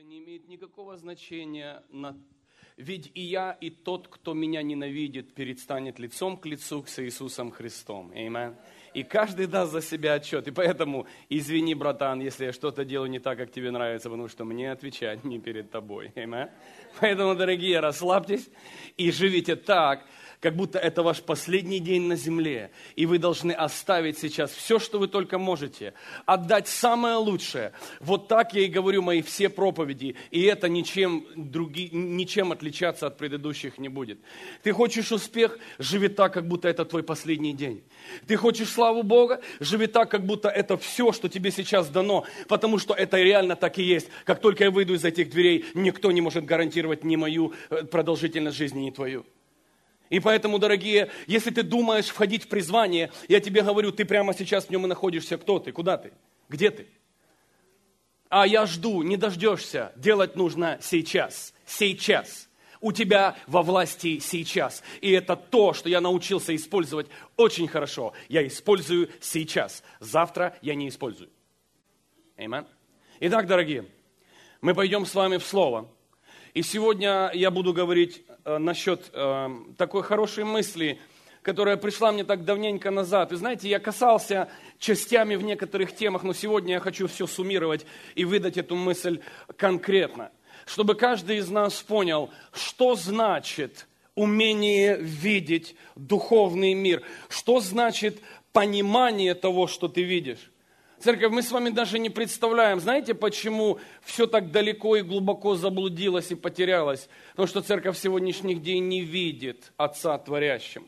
не имеет никакого значения. Ведь и я, и тот, кто меня ненавидит, предстанет лицом к лицу с Иисусом Христом. Аминь. И каждый даст за себя отчет. И поэтому извини, братан, если я что-то делаю не так, как тебе нравится, потому что мне отвечать не перед тобой. Аминь. Поэтому, дорогие, расслабьтесь и живите так, как будто это ваш последний день на земле. И вы должны оставить сейчас все, что вы только можете. Отдать самое лучшее. Вот так я и говорю мои все проповеди. И это ничем отличаться от предыдущих не будет. Ты хочешь успех? Живи так, как будто это твой последний день. Ты хочешь славу Бога? Живи так, как будто это все, что тебе сейчас дано. Потому что это реально так и есть. Как только я выйду из этих дверей, никто не может гарантировать ни мою продолжительность жизни, ни твою. И поэтому, дорогие, если ты думаешь входить в призвание, я тебе говорю, ты прямо сейчас в нем и находишься. Кто ты? Куда ты? Где ты? А я жду, не дождешься. Делать нужно сейчас. Сейчас. У тебя во власти сейчас. И это то, что я научился использовать очень хорошо. Я использую сейчас. Завтра я не использую. Аминь. Итак, дорогие, мы пойдем с вами в Слово. И сегодня я буду говорить насчет такой хорошей мысли, которая пришла мне так давненько назад. И знаете, я касался частями в некоторых темах, но сегодня я хочу все суммировать и выдать эту мысль конкретно, чтобы каждый из нас понял, что значит умение видеть духовный мир, что значит понимание того, что ты видишь. Церковь, мы с вами даже не представляем, знаете, почему все так далеко и глубоко заблудилось и потерялось? Потому что церковь сегодняшних дней не видит Отца Творящим.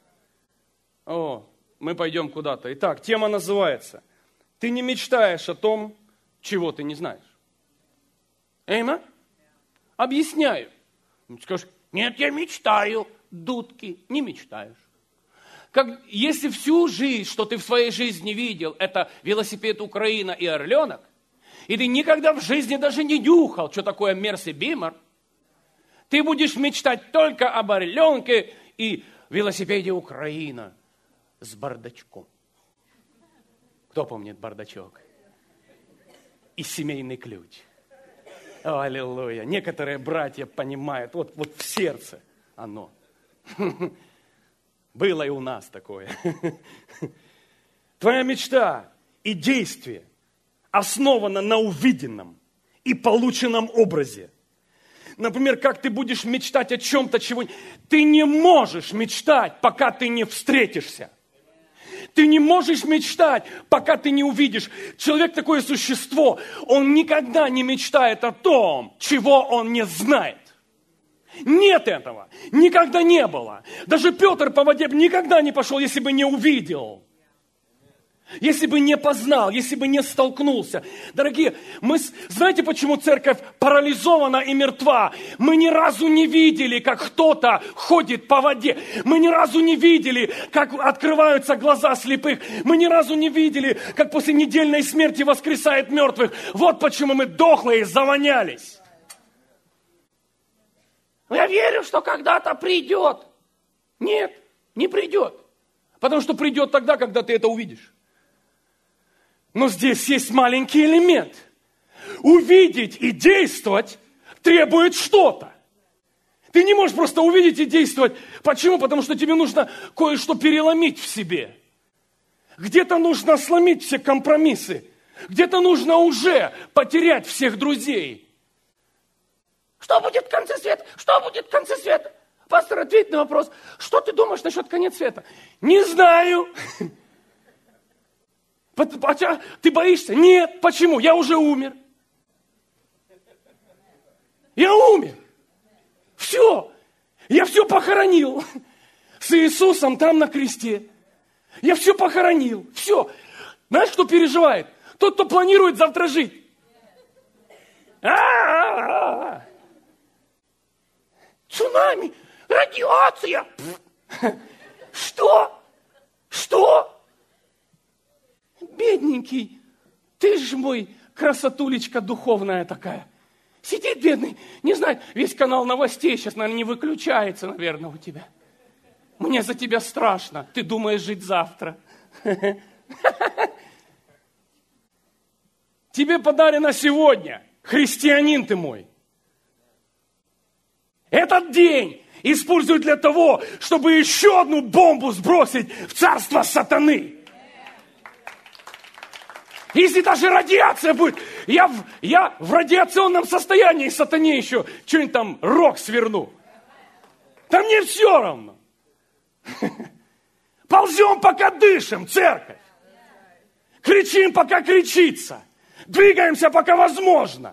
Мы пойдем куда-то. Итак, тема называется «Ты не мечтаешь о том, чего ты не знаешь». Аминь? Объясняю. Скажешь, нет, я мечтаю. Дудки, не мечтаешь. Если всю жизнь, что ты в своей жизни видел, это велосипед Украина и орленок, и ты никогда в жизни даже не нюхал, что такое Мерси Бимер, ты будешь мечтать только об орленке и велосипеде Украина с бардачком. Кто помнит бардачок? И семейный ключ. О, аллилуйя. Некоторые братья понимают, вот в сердце оно. Было и у нас такое. Твоя мечта и действие основано на увиденном и полученном образе. Например, как ты будешь мечтать о чем-то, чего... Ты не можешь мечтать, пока ты не встретишься. Ты не можешь мечтать, пока ты не увидишь. Человек такое существо, он никогда не мечтает о том, чего он не знает. Нет этого. Никогда не было. Даже Петр по воде никогда не пошел, если бы не увидел. Если бы не познал, если бы не столкнулся. Дорогие, знаете, почему церковь парализована и мертва? Мы ни разу не видели, как кто-то ходит по воде. Мы ни разу не видели, как открываются глаза слепых. Мы ни разу не видели, как после недельной смерти воскресает мертвых. Вот почему мы дохлые завонялись. Я верю, что когда-то придет. Нет, не придет. Потому что придет тогда, когда ты это увидишь. Но здесь есть маленький элемент. Увидеть и действовать требует что-то. Ты не можешь просто увидеть и действовать. Почему? Потому что тебе нужно кое-что переломить в себе. Где-то нужно сломить все компромиссы. Где-то нужно уже потерять всех друзей. Что будет в конце света? Что будет в конце света? Пастор, ответь на вопрос. Что ты думаешь насчет конца света? Не знаю. Ты боишься? Нет. Почему? Я уже умер. Я умер. Все. Я все похоронил. С Иисусом там на кресте. Я все похоронил. Все. Знаешь, кто переживает? Тот, кто планирует завтра жить. Цунами, радиация. Что? Что? Бедненький, ты ж мой красотулечка духовная такая. Сидит бедный, не знает, весь канал новостей сейчас, наверное, не выключается, наверное, у тебя. Мне за тебя страшно, ты думаешь жить завтра. Тебе подарено сегодня. христианин ты мой. Этот день используют для того, чтобы еще одну бомбу сбросить в царство сатаны. Если даже радиация будет, я в радиационном состоянии сатане еще что-нибудь там рог сверну. Да мне все равно. Ползем, пока дышим, церковь. Кричим, пока кричится. Двигаемся, пока возможно.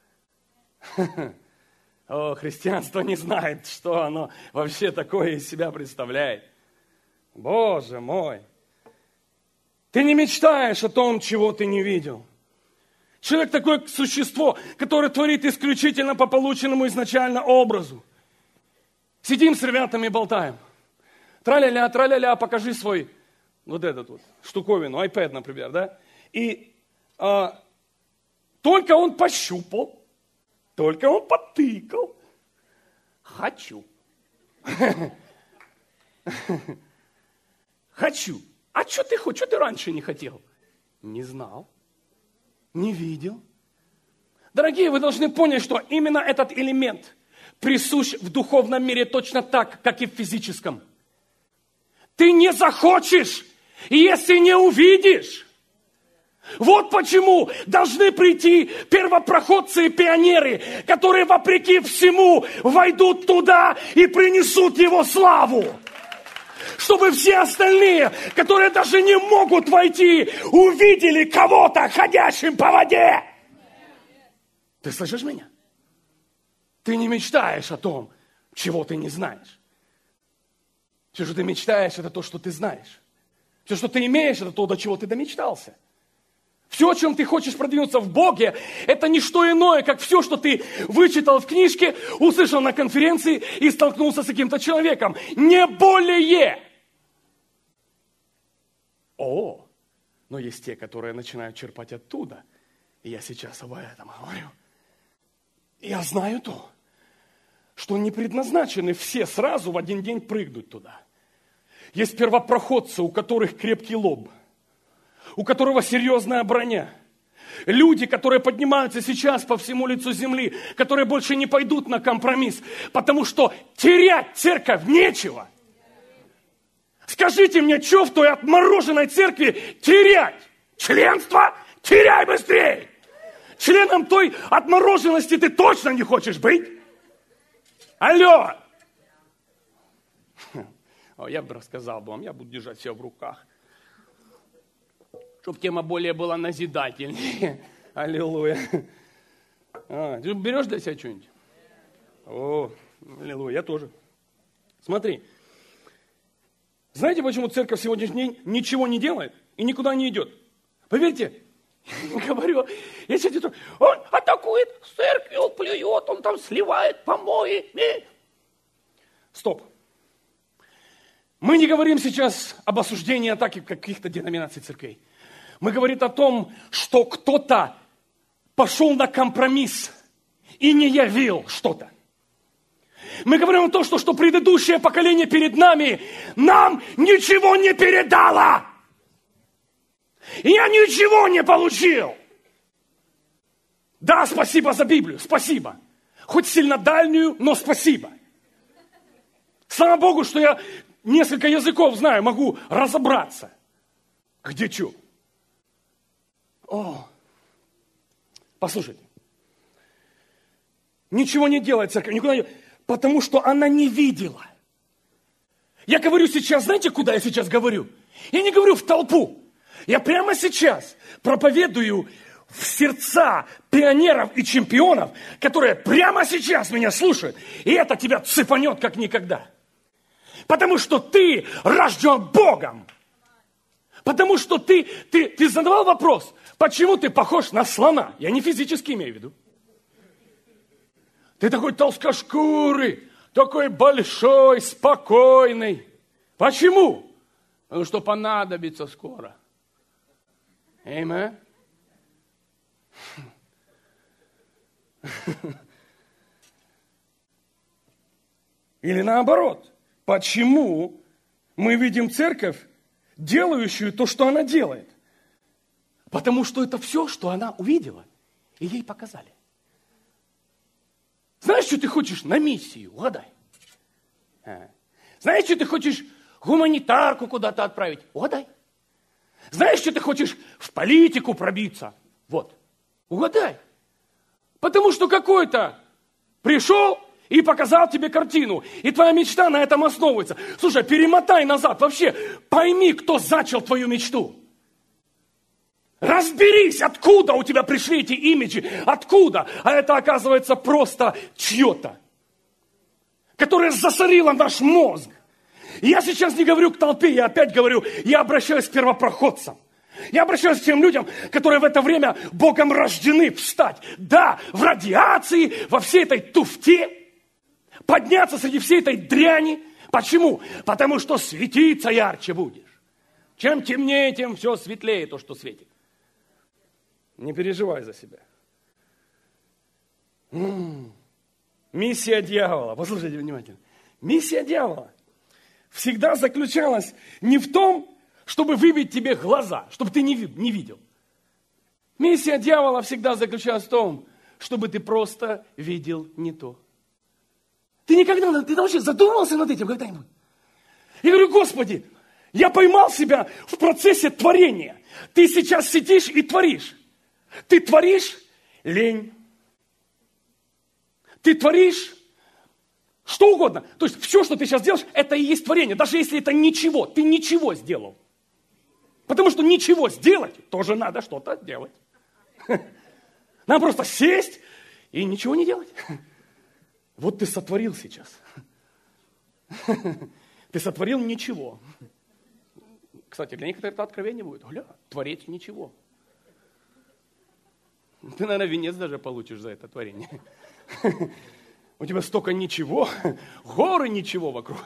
О, христианство не знает, что оно вообще такое из себя представляет. Боже мой. Ты не мечтаешь о том, чего ты не видел. Человек такое существо, которое творит исключительно по полученному изначально образу. Сидим с ребятами и болтаем. Траля-ля, траля-ля, покажи свой вот этот вот штуковину, iPad, например, да? И только он пощупал, только он потыкал. Хочу. Хочу. А что ты хочешь? Что ты раньше не хотел? Не знал. Не видел. Дорогие, вы должны понять, что именно этот элемент присущ в духовном мире точно так, как и в физическом. Ты не захочешь, если не увидишь. Вот почему должны прийти первопроходцы и пионеры, которые вопреки всему войдут туда и принесут его славу. Чтобы все остальные, которые даже не могут войти, увидели кого-то, ходящим по воде. Ты слышишь меня? Ты не мечтаешь о том, чего ты не знаешь. Все, что ты мечтаешь, это то, что ты знаешь. Все, что ты имеешь, это то, до чего ты домечтался. Все, о чем ты хочешь продвинуться в Боге, это не что иное, как все, что ты вычитал в книжке, услышал на конференции и столкнулся с каким-то человеком. Не более. Но есть те, которые начинают черпать оттуда. И я сейчас об этом говорю. Я знаю то, что не предназначены все сразу в один день прыгнуть туда. Есть первопроходцы, у которых крепкий лоб, у которого серьезная броня. Люди, которые поднимаются сейчас по всему лицу земли, которые больше не пойдут на компромисс, потому что терять церковь нечего. Скажите мне, что в той отмороженной церкви терять? Членство? Теряй быстрее! Членом той отмороженности ты точно не хочешь быть? Алло! Я бы рассказал вам, я буду держать себя в руках. Чтобы тема более была назидательнее. Аллилуйя. Ты берешь для себя что-нибудь? Аллилуйя, я тоже. Смотри. Знаете, почему церковь в сегодняшний день ничего не делает и никуда не идет? Поверьте, говорю, если он атакует церковь, он плюет, он там сливает помои. Стоп. Мы не говорим сейчас об осуждении атаки каких-то деноминаций церквей. Мы говорим о том, что кто-то пошел на компромисс и не явил что-то. Мы говорим о том, что предыдущее поколение перед нами нам ничего не передало. Я ничего не получил. Да, спасибо за Библию, спасибо. Хоть сильно дальнюю, но спасибо. Слава Богу, что я несколько языков знаю, могу разобраться. Где что? Послушайте. Ничего не делает церковь, никуда не... Потому что она не видела. Я говорю сейчас, знаете, куда я сейчас говорю? Я не говорю в толпу. Я прямо сейчас проповедую в сердца пионеров и чемпионов, которые прямо сейчас меня слушают. И это тебя цепанет как никогда. Потому что ты рожден Богом. Потому что ты задавал вопрос, почему ты похож на слона? Я не физически имею в виду. Ты такой толстошкурый, такой большой, спокойный. Почему? Потому что понадобится скоро. Аминь. Или наоборот. Почему мы видим церковь, делающую то, что она делает? Потому что это все, что она увидела, и ей показали. Знаешь, что ты хочешь на миссию? Угадай. Знаешь, что ты хочешь гуманитарку куда-то отправить? Угадай. Знаешь, что ты хочешь в политику пробиться? Вот. Угадай. Потому что какой-то пришел и показал тебе картину. И твоя мечта на этом основывается. Слушай, перемотай назад. Вообще, пойми, кто зачал твою мечту. Разберись, откуда у тебя пришли эти имиджи. Откуда? А это, оказывается, просто чье-то, которое засорило наш мозг. И я сейчас не говорю к толпе, я опять говорю, я обращаюсь к первопроходцам. Я обращаюсь к тем людям, которые в это время Богом рождены встать. Да, в радиации, во всей этой туфте, подняться среди всей этой дряни. Почему? Потому что светиться ярче будешь. Чем темнее, тем все светлее то, что светит. Не переживай за себя. Миссия дьявола, послушайте внимательно. Миссия дьявола всегда заключалась не в том, чтобы выбить тебе глаза, чтобы ты не видел. Миссия дьявола всегда заключалась в том, чтобы ты просто видел не то. Ты вообще задумывался над этим когда-нибудь? Я говорю, Господи, я поймал себя в процессе творения. Ты сейчас сидишь и творишь. Ты творишь лень. Ты творишь что угодно. То есть все, что ты сейчас делаешь, это и есть творение. Даже если это ничего, ты ничего сделал. Потому что ничего сделать, тоже надо что-то делать. Надо просто сесть и ничего не делать. Вот ты сотворил сейчас. Ты сотворил ничего. Кстати, для некоторых это откровение будет. Гля, творить ничего. Ты, наверное, венец даже получишь за это творение. У тебя столько ничего, горы ничего вокруг.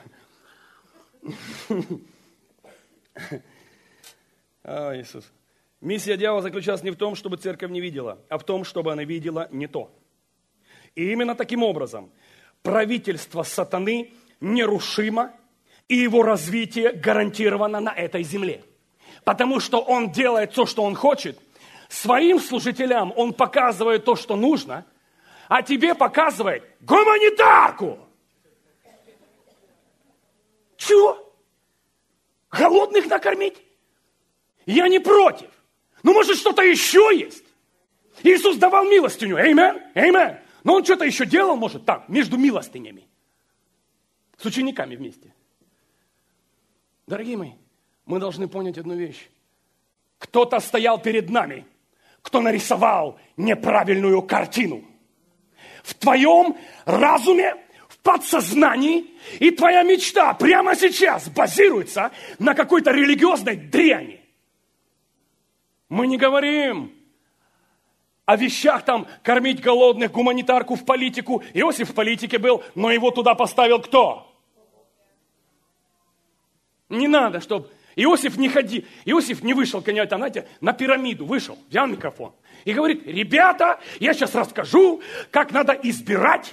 Иисус. Миссия дьявола заключалась не в том, чтобы церковь не видела, а в том, чтобы она видела не то. И именно таким образом правительство сатаны нерушимо, и его развитие гарантировано на этой земле. Потому что он делает то, что он хочет. Своим служителям он показывает то, что нужно, а тебе показывает гуманитарку. Чего? Голодных накормить? Я не против. Ну, может, что-то еще есть? Иисус давал милостыню. Аминь. Аминь. Но он что-то еще делал, может, там, между милостынями. С учениками вместе. Дорогие мои, мы должны понять одну вещь. Кто-то стоял перед нами, кто нарисовал неправильную картину. В твоем разуме, в подсознании, и твоя мечта прямо сейчас базируется на какой-то религиозной дряни. Мы не говорим о вещах там, кормить голодных, гуманитарку в политику. Иосиф в политике был, но его туда поставил кто? Не надо, чтобы Иосиф не вышел, конечно, знаете, на пирамиду вышел, взял микрофон и говорит, ребята, я сейчас расскажу, как надо избирать.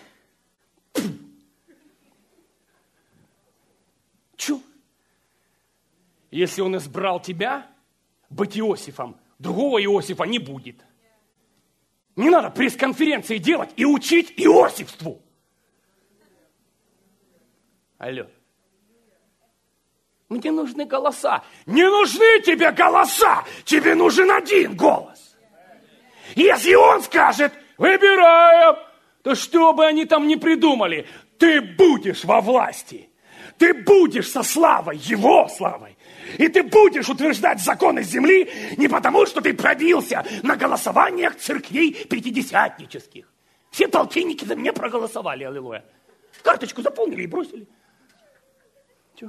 Чу? Если он избрал тебя, быть Иосифом, другого Иосифа не будет. Не надо пресс-конференции делать и учить иосифству. Алло. Мне нужны голоса. Не нужны тебе голоса. Тебе нужен один голос. Если он скажет, выбираем, то что бы они там ни придумали, ты будешь во власти. Ты будешь со славой, его славой. И ты будешь утверждать законы земли не потому, что ты пробился на голосованиях церквей пятидесятнических. Все полтинники за меня проголосовали, аллилуйя. Карточку заполнили и бросили. Чего?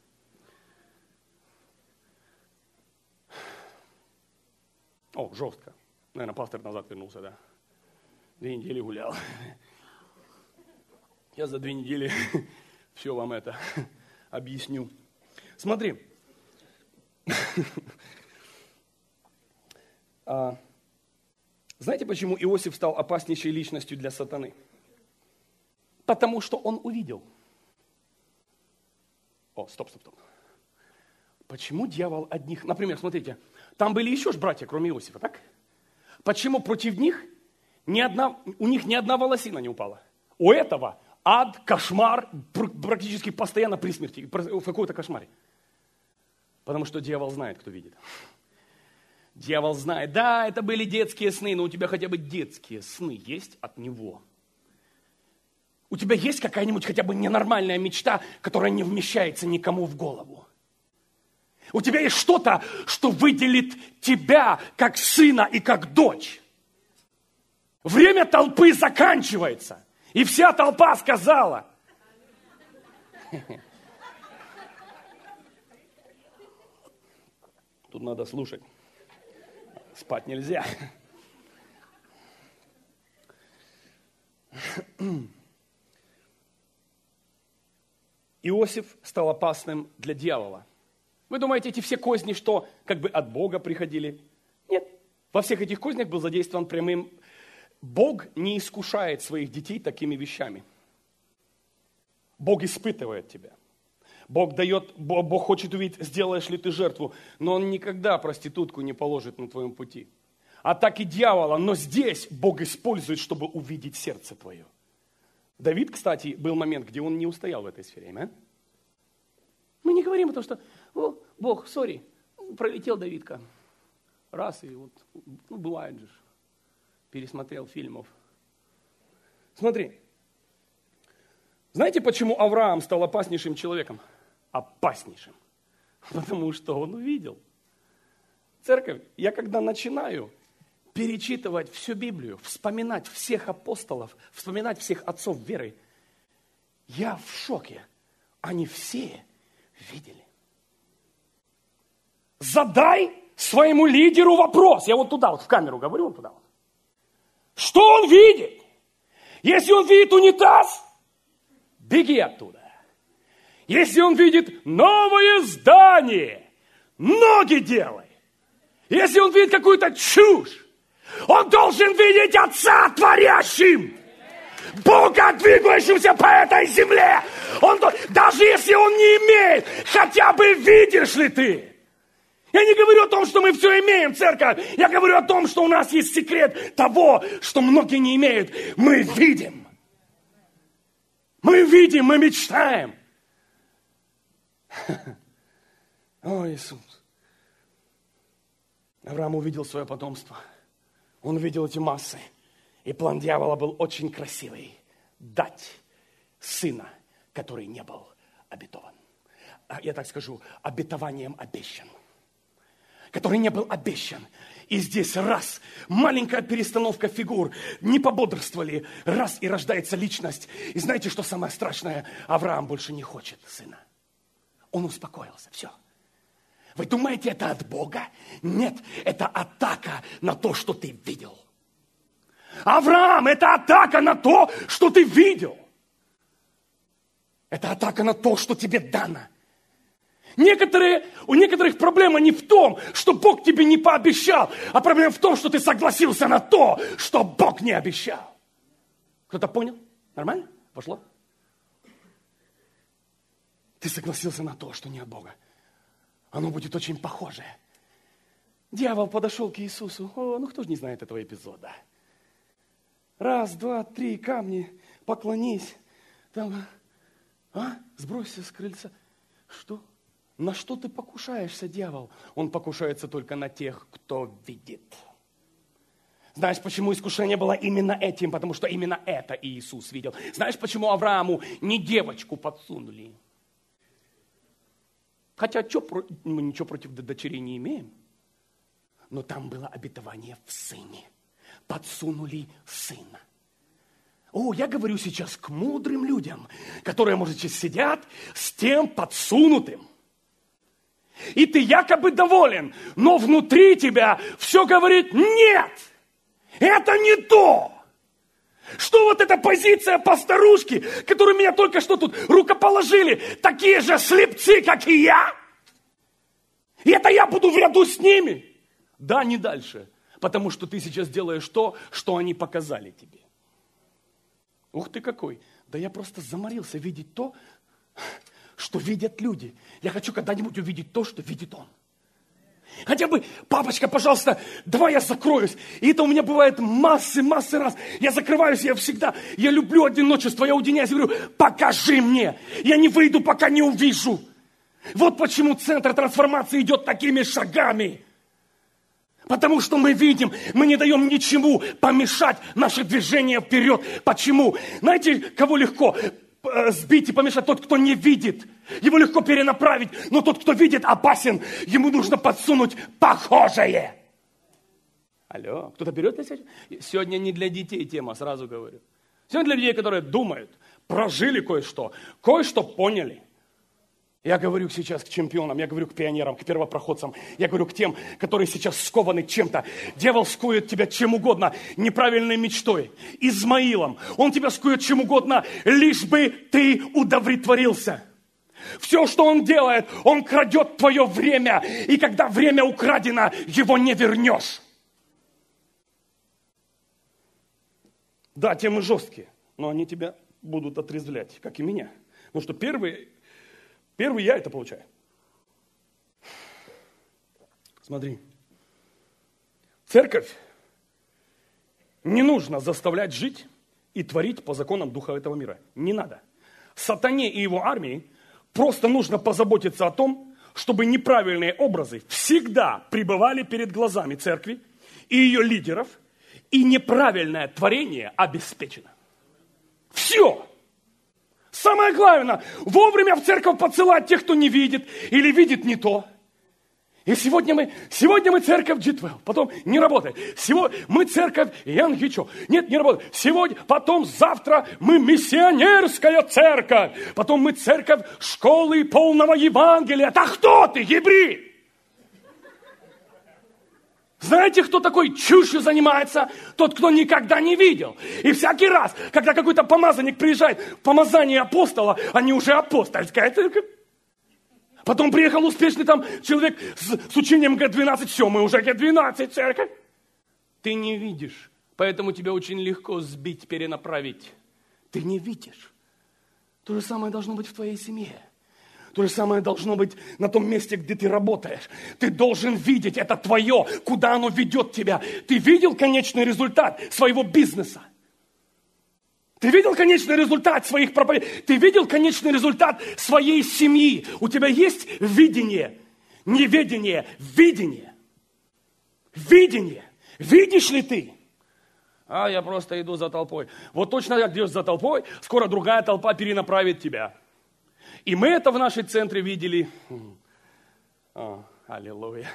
О, жестко. Наверное, пастор назад вернулся, да. 2 недели гулял. Я за 2 недели все вам это объясню. Смотри. Знаете, почему Иосиф стал опаснейшей личностью для сатаны? Потому что он увидел. Стоп. Почему дьявол одних... Например, смотрите, там были еще ж братья, кроме Иосифа, так? Почему против них у них ни одна волосина не упала? у этого ад, кошмар, практически постоянно при смерти, в каком-то кошмаре. Потому что дьявол знает, кто видит. Дьявол знает, да, это были детские сны, но у тебя хотя бы детские сны есть от него. У тебя есть какая-нибудь хотя бы ненормальная мечта, которая не вмещается никому в голову. У тебя есть что-то, что выделит тебя как сына и как дочь. Время толпы заканчивается. И вся толпа сказала. Тут надо слушать. Спать нельзя. Иосиф стал опасным для дьявола. Вы думаете, эти все козни, что как бы от Бога приходили? Нет. Во всех этих кознях был задействован прямым. Бог не искушает своих детей такими вещами. Бог испытывает тебя. Бог хочет увидеть, сделаешь ли ты жертву, но Он никогда проститутку не положит на твоем пути. Атаки дьявола, но здесь Бог использует, чтобы увидеть сердце твое. Давид, кстати, был момент, где он не устоял в этой сфере. Amen? Мы не говорим о том, что Бог, сори, пролетел Давидка. Раз, и вот, бывает же. Пересмотрел фильмов. Смотри. Знаете, почему Авраам стал опаснейшим человеком? Опаснейшим. Потому что он увидел. Церковь, я когда начинаю перечитывать всю Библию, вспоминать всех апостолов, вспоминать всех отцов веры, я в шоке. Они все видели. Задай своему лидеру вопрос. Я вот туда, вот в камеру говорю, вот туда вот. Что он видит? Если он видит унитаз, беги оттуда. Если он видит новое здание, ноги делай. Если он видит какую-то чушь, он должен видеть Отца творящим. Бога, двигающимся по этой земле. Даже если он не имеет, хотя бы видишь ли ты? Я не говорю о том, что мы все имеем, церковь. Я говорю о том, что у нас есть секрет того, что многие не имеют. Мы видим. Мы видим, мы мечтаем. О, Иисус. Авраам увидел свое потомство. Он увидел эти массы. И план дьявола был очень красивый. Дать сына, который не был обетован. Я так скажу, обетованием обещан. Который не был обещан. И здесь раз, маленькая перестановка фигур, не пободрствовали, раз и рождается личность. И знаете, что самое страшное? Авраам больше не хочет сына. Он успокоился, все. Вы думаете, это от Бога? Нет, это атака на то, что ты видел. Авраам, это атака на то, что ты видел. Это атака на то, что тебе дано. У некоторых проблема не в том, что Бог тебе не пообещал, а проблема в том, что ты согласился на то, что Бог не обещал. Кто-то понял? Нормально? Пошло? Ты согласился на то, что не от Бога. Оно будет очень похожее. Дьявол подошел к Иисусу. Кто же не знает этого эпизода? Раз, два, три, камни, поклонись. Там, сбросься с крыльца. Что? На что ты покушаешься, дьявол? Он покушается только на тех, кто видит. Знаешь, почему искушение было именно этим? Потому что именно это Иисус видел. Знаешь, почему Аврааму не девочку подсунули? Хотя мы ничего против дочерей не имеем. Но там было обетование в сыне. Подсунули сына. Я говорю сейчас к мудрым людям, которые, может, сейчас сидят с тем подсунутым. И ты якобы доволен, но внутри тебя все говорит нет. Это не то. Что вот эта позиция постарушки, которую меня только что тут рукоположили, такие же слепцы, как и я? И это я буду в ряду с ними? Да, не дальше. Потому что ты сейчас делаешь то, что они показали тебе. Ух ты какой. Да я просто заморился видеть то, что видят люди. Я хочу когда-нибудь увидеть то, что видит он. Хотя бы, папочка, пожалуйста, давай я закроюсь. И это у меня бывает массы раз. Я закрываюсь, я люблю одиночество, я уединяюсь, я говорю, покажи мне. Я не выйду, пока не увижу. Вот почему центр трансформации идет такими шагами. Потому что мы видим, мы не даем ничему помешать наше движение вперед. Почему? Знаете, кого легко сбить и помешать? Тот, кто не видит. Его легко перенаправить. Но тот, кто видит, опасен. Ему нужно подсунуть похожее. Алло, кто-то берет на себя? Сегодня не для детей тема, сразу говорю. Сегодня для людей, которые думают, прожили кое-что поняли. Я говорю сейчас к чемпионам, я говорю к пионерам, к первопроходцам, я говорю к тем, которые сейчас скованы чем-то. Дьявол скует тебя чем угодно, неправильной мечтой, Измаилом. Он тебя скует чем угодно, лишь бы ты удовлетворился. Все, что он делает, он крадет твое время. И когда время украдено, его не вернешь. Да, темы жесткие, но они тебя будут отрезвлять, как и меня. Потому что первый я это получаю. Смотри. Церковь не нужно заставлять жить и творить по законам духа этого мира. Не надо. Сатане и его армии просто нужно позаботиться о том, чтобы неправильные образы всегда пребывали перед глазами церкви и ее лидеров, и неправильное творение обеспечено. Все. Самое главное, вовремя в церковь подсылать тех, кто не видит или видит не то. И сегодня мы церковь G12, потом не работает. Сегодня мы церковь Янгичо, нет, не работает. Сегодня, потом завтра мы миссионерская церковь, потом мы церковь школы полного Евангелия. Да кто ты, гибрид? Знаете, кто такой чушью занимается? Тот, кто никогда не видел. И всякий раз, когда какой-то помазанник приезжает в помазание апостола, они уже апостольская церковь. Потом приехал успешный там человек с учением Г-12, все, мы уже Г-12 церковь. Ты не видишь, поэтому тебя очень легко сбить, перенаправить. Ты не видишь. То же самое должно быть в твоей семье. То же самое должно быть на том месте, где ты работаешь. Ты должен видеть, это твое, куда оно ведет тебя. Ты видел конечный результат своего бизнеса? Ты видел конечный результат своих проповедей? Ты видел конечный результат своей семьи? У тебя есть видение? Не ведение, видение. Видение. Видишь ли ты? А я просто иду за толпой. Вот точно как идешь за толпой, скоро другая толпа перенаправит тебя. И мы это в нашей центре видели. Аллилуйя.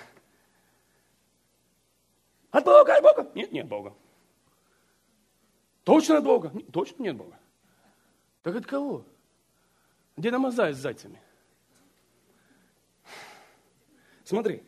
От Бога, от Бога. Нет, нет Бога. Точно от Бога? Точно нет Бога. Так от кого? Где намазай с зайцами? Смотри.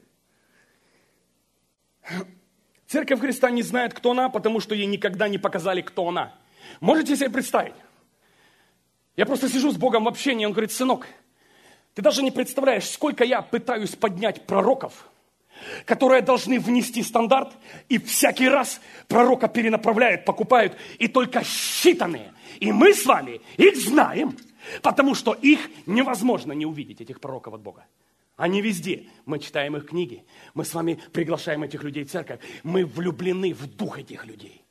Церковь Христа не знает, кто она, потому что ей никогда не показали, кто она. Можете себе представить? Я просто сижу с Богом в общении, он говорит, сынок, ты даже не представляешь, сколько я пытаюсь поднять пророков, которые должны внести стандарт, и всякий раз пророка перенаправляют, покупают, и только считанные. И мы с вами их знаем, потому что их невозможно не увидеть, этих пророков от Бога. Они везде. Мы читаем их книги, мы с вами приглашаем этих людей в церковь, мы влюблены в дух этих людей.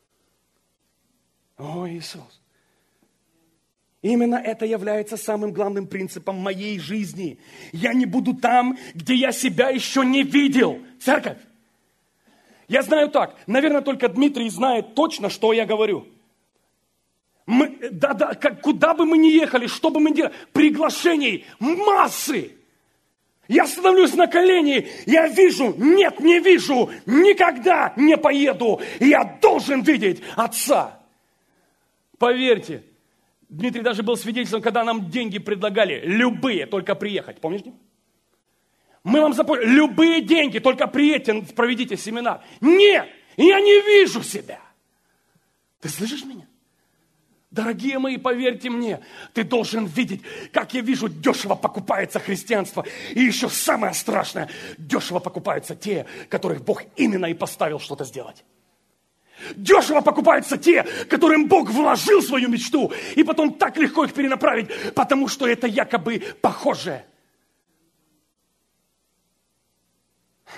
О, Иисус! Именно это является самым главным принципом моей жизни. Я не буду там, где я себя еще не видел. Церковь. Я знаю так. Наверное, только Дмитрий знает точно, что я говорю. Куда бы мы ни ехали, что бы мы ни делали, приглашений массы. Я становлюсь на колени, я вижу, нет, не вижу, никогда не поеду. Я должен видеть Отца. Поверьте. Дмитрий даже был свидетелем, когда нам деньги предлагали, любые, только приехать. Помнишь? Мы вам заплатим, любые деньги, только приедьте, проведите семинар. Нет, я не вижу себя. Ты слышишь меня? Дорогие мои, поверьте мне, ты должен видеть, как я вижу, дешево покупается христианство. И еще самое страшное, дешево покупаются те, которых Бог именно и поставил что-то сделать. Дешево покупаются те, которым Бог вложил свою мечту, и потом так легко их перенаправить, потому что это якобы похожее.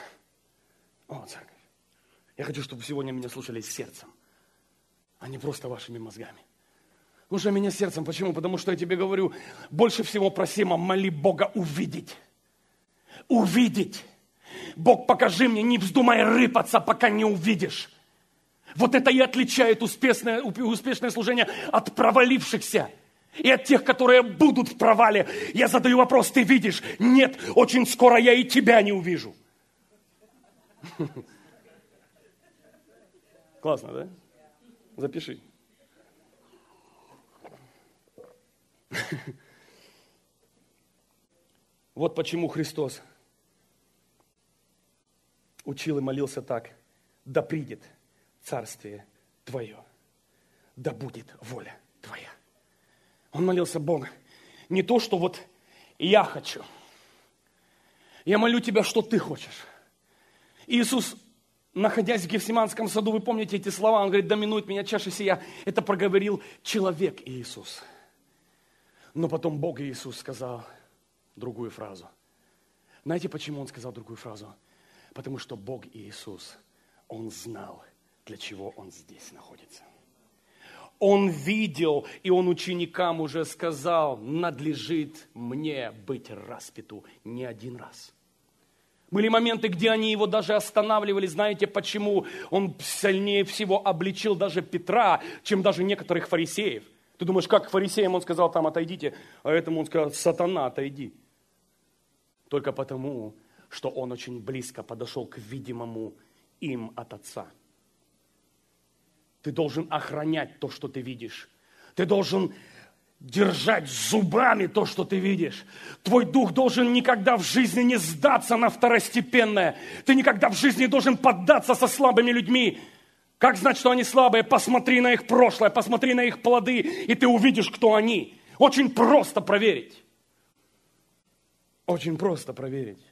О, церковь. Я хочу, чтобы сегодня меня слушали сердцем, а не просто вашими мозгами. Слушай меня сердцем. Почему? Потому что я тебе говорю, больше всего просимо, моли Бога увидеть. Увидеть. Бог, покажи мне, не вздумай рыпаться, пока не увидишь. Вот это и отличает успешное служение от провалившихся. И от тех, которые будут в провале. Я задаю вопрос, ты видишь? Нет, очень скоро я и тебя не увижу. Классно, да? Запиши. Вот почему Христос учил и молился так. Да придет царствие Твое, да будет воля Твоя. Он молился Богу. Не то, что вот я хочу. Я молю Тебя, что Ты хочешь. Иисус, находясь в Гефсиманском саду, вы помните эти слова, Он говорит, да минует меня чаша сия. Это проговорил человек Иисус. Но потом Бог Иисус сказал другую фразу. Знаете, почему Он сказал другую фразу? Потому что Бог Иисус, Он знал, для чего Он здесь находится. Он видел, и Он ученикам уже сказал, надлежит мне быть распяту не один раз. Были моменты, где они его даже останавливали. Знаете, почему? Он сильнее всего обличил даже Петра, чем даже некоторых фарисеев. Ты думаешь, как к фарисеям он сказал, там отойдите, а этому он сказал, сатана, отойди. Только потому, что он очень близко подошел к видимому им от Отца. Ты должен охранять то, что ты видишь. Ты должен держать зубами то, что ты видишь. Твой дух должен никогда в жизни не сдаться на второстепенное. Ты никогда в жизни не должен поддаться со слабыми людьми. Как знать, что они слабые? Посмотри на их прошлое, посмотри на их плоды, и ты увидишь, кто они. Очень просто проверить. Очень просто проверить.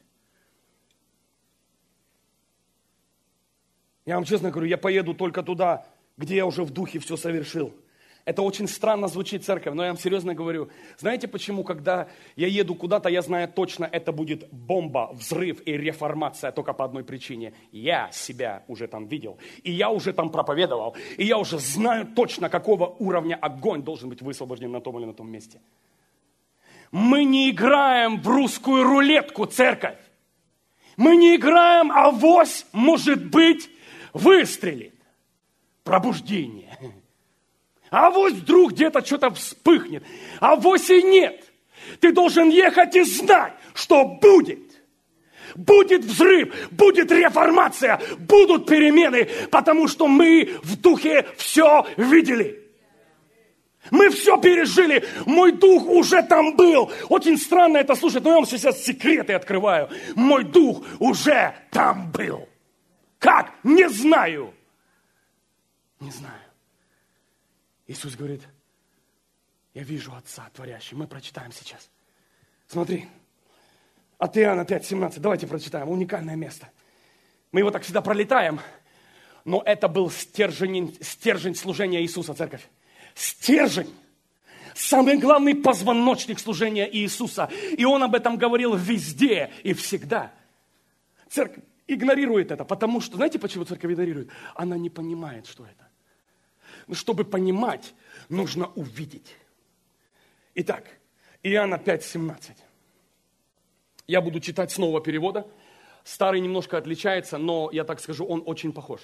Я вам честно говорю, я поеду только туда, где я уже в духе все совершил. Это очень странно звучит, церковь, но я вам серьезно говорю. Знаете почему, когда я еду куда-то, я знаю точно, это будет бомба, взрыв и реформация только по одной причине. Я себя уже там видел, и я уже там проповедовал, и я уже знаю точно, какого уровня огонь должен быть высвобожден на том или на том месте. Мы не играем в русскую рулетку, церковь. Мы не играем, авось, может быть, выстрелит. Пробуждение. Авось вдруг где-то что-то вспыхнет. Авось и нет. Ты должен ехать и знать, что будет. Будет взрыв, будет реформация, будут перемены, потому что мы в духе все видели. Мы все пережили, мой дух уже там был. Очень странно это слушать, но я вам сейчас секреты открываю. Мой дух уже там был. Как? Не знаю. Не знаю. Иисус говорит, я вижу Отца творящего. Мы прочитаем сейчас. Смотри. От Иоанна 5:17. Давайте прочитаем. Уникальное место. Мы его так всегда пролетаем. Но это был стержень служения Иисуса, церковь. Стержень. Самый главный позвоночник служения Иисуса. И Он об этом говорил везде и всегда. Церковь игнорирует это, потому что, знаете, почему церковь игнорирует? Она не понимает, что это. Но чтобы понимать, нужно увидеть. Итак, Иоанна 5:17. Я буду читать с нового перевода. Старый немножко отличается, но, я так скажу, он очень похож.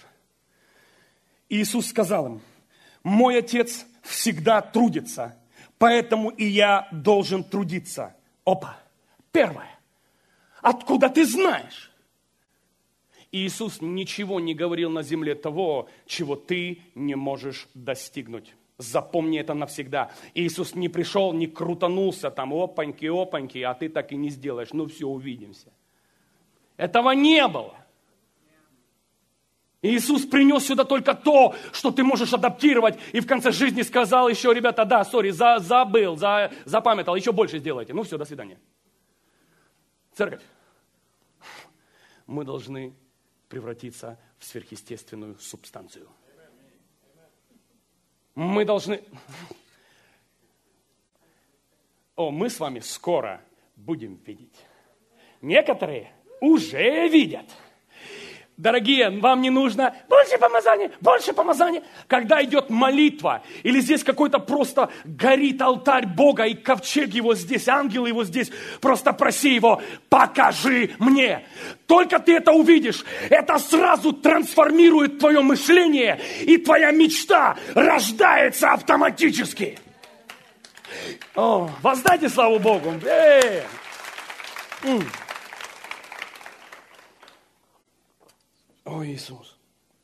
Иисус сказал им, мой Отец всегда трудится, поэтому и я должен трудиться. Опа! Первое. Откуда ты знаешь? Иисус ничего не говорил на земле того, чего ты не можешь достигнуть. Запомни это навсегда. Иисус не пришел, не крутанулся там, опаньки, а ты так и не сделаешь. Ну все, увидимся. Этого не было. Иисус принес сюда только то, что ты можешь адаптировать. И в конце жизни сказал еще, ребята, да, забыл, запамятовал, еще больше сделайте. Ну все, до свидания. Церковь, мы должны превратиться в сверхъестественную субстанцию. Мы должны... мы с вами скоро будем видеть. Некоторые уже видят. Дорогие, вам не нужно больше помазания, больше помазания. Когда идет молитва, или здесь какой-то просто горит алтарь Бога, и ковчег его здесь, ангел его здесь, просто проси его, покажи мне. Только ты это увидишь, это сразу трансформирует твое мышление, и твоя мечта рождается автоматически. О, воздайте славу Богу. О, Иисус.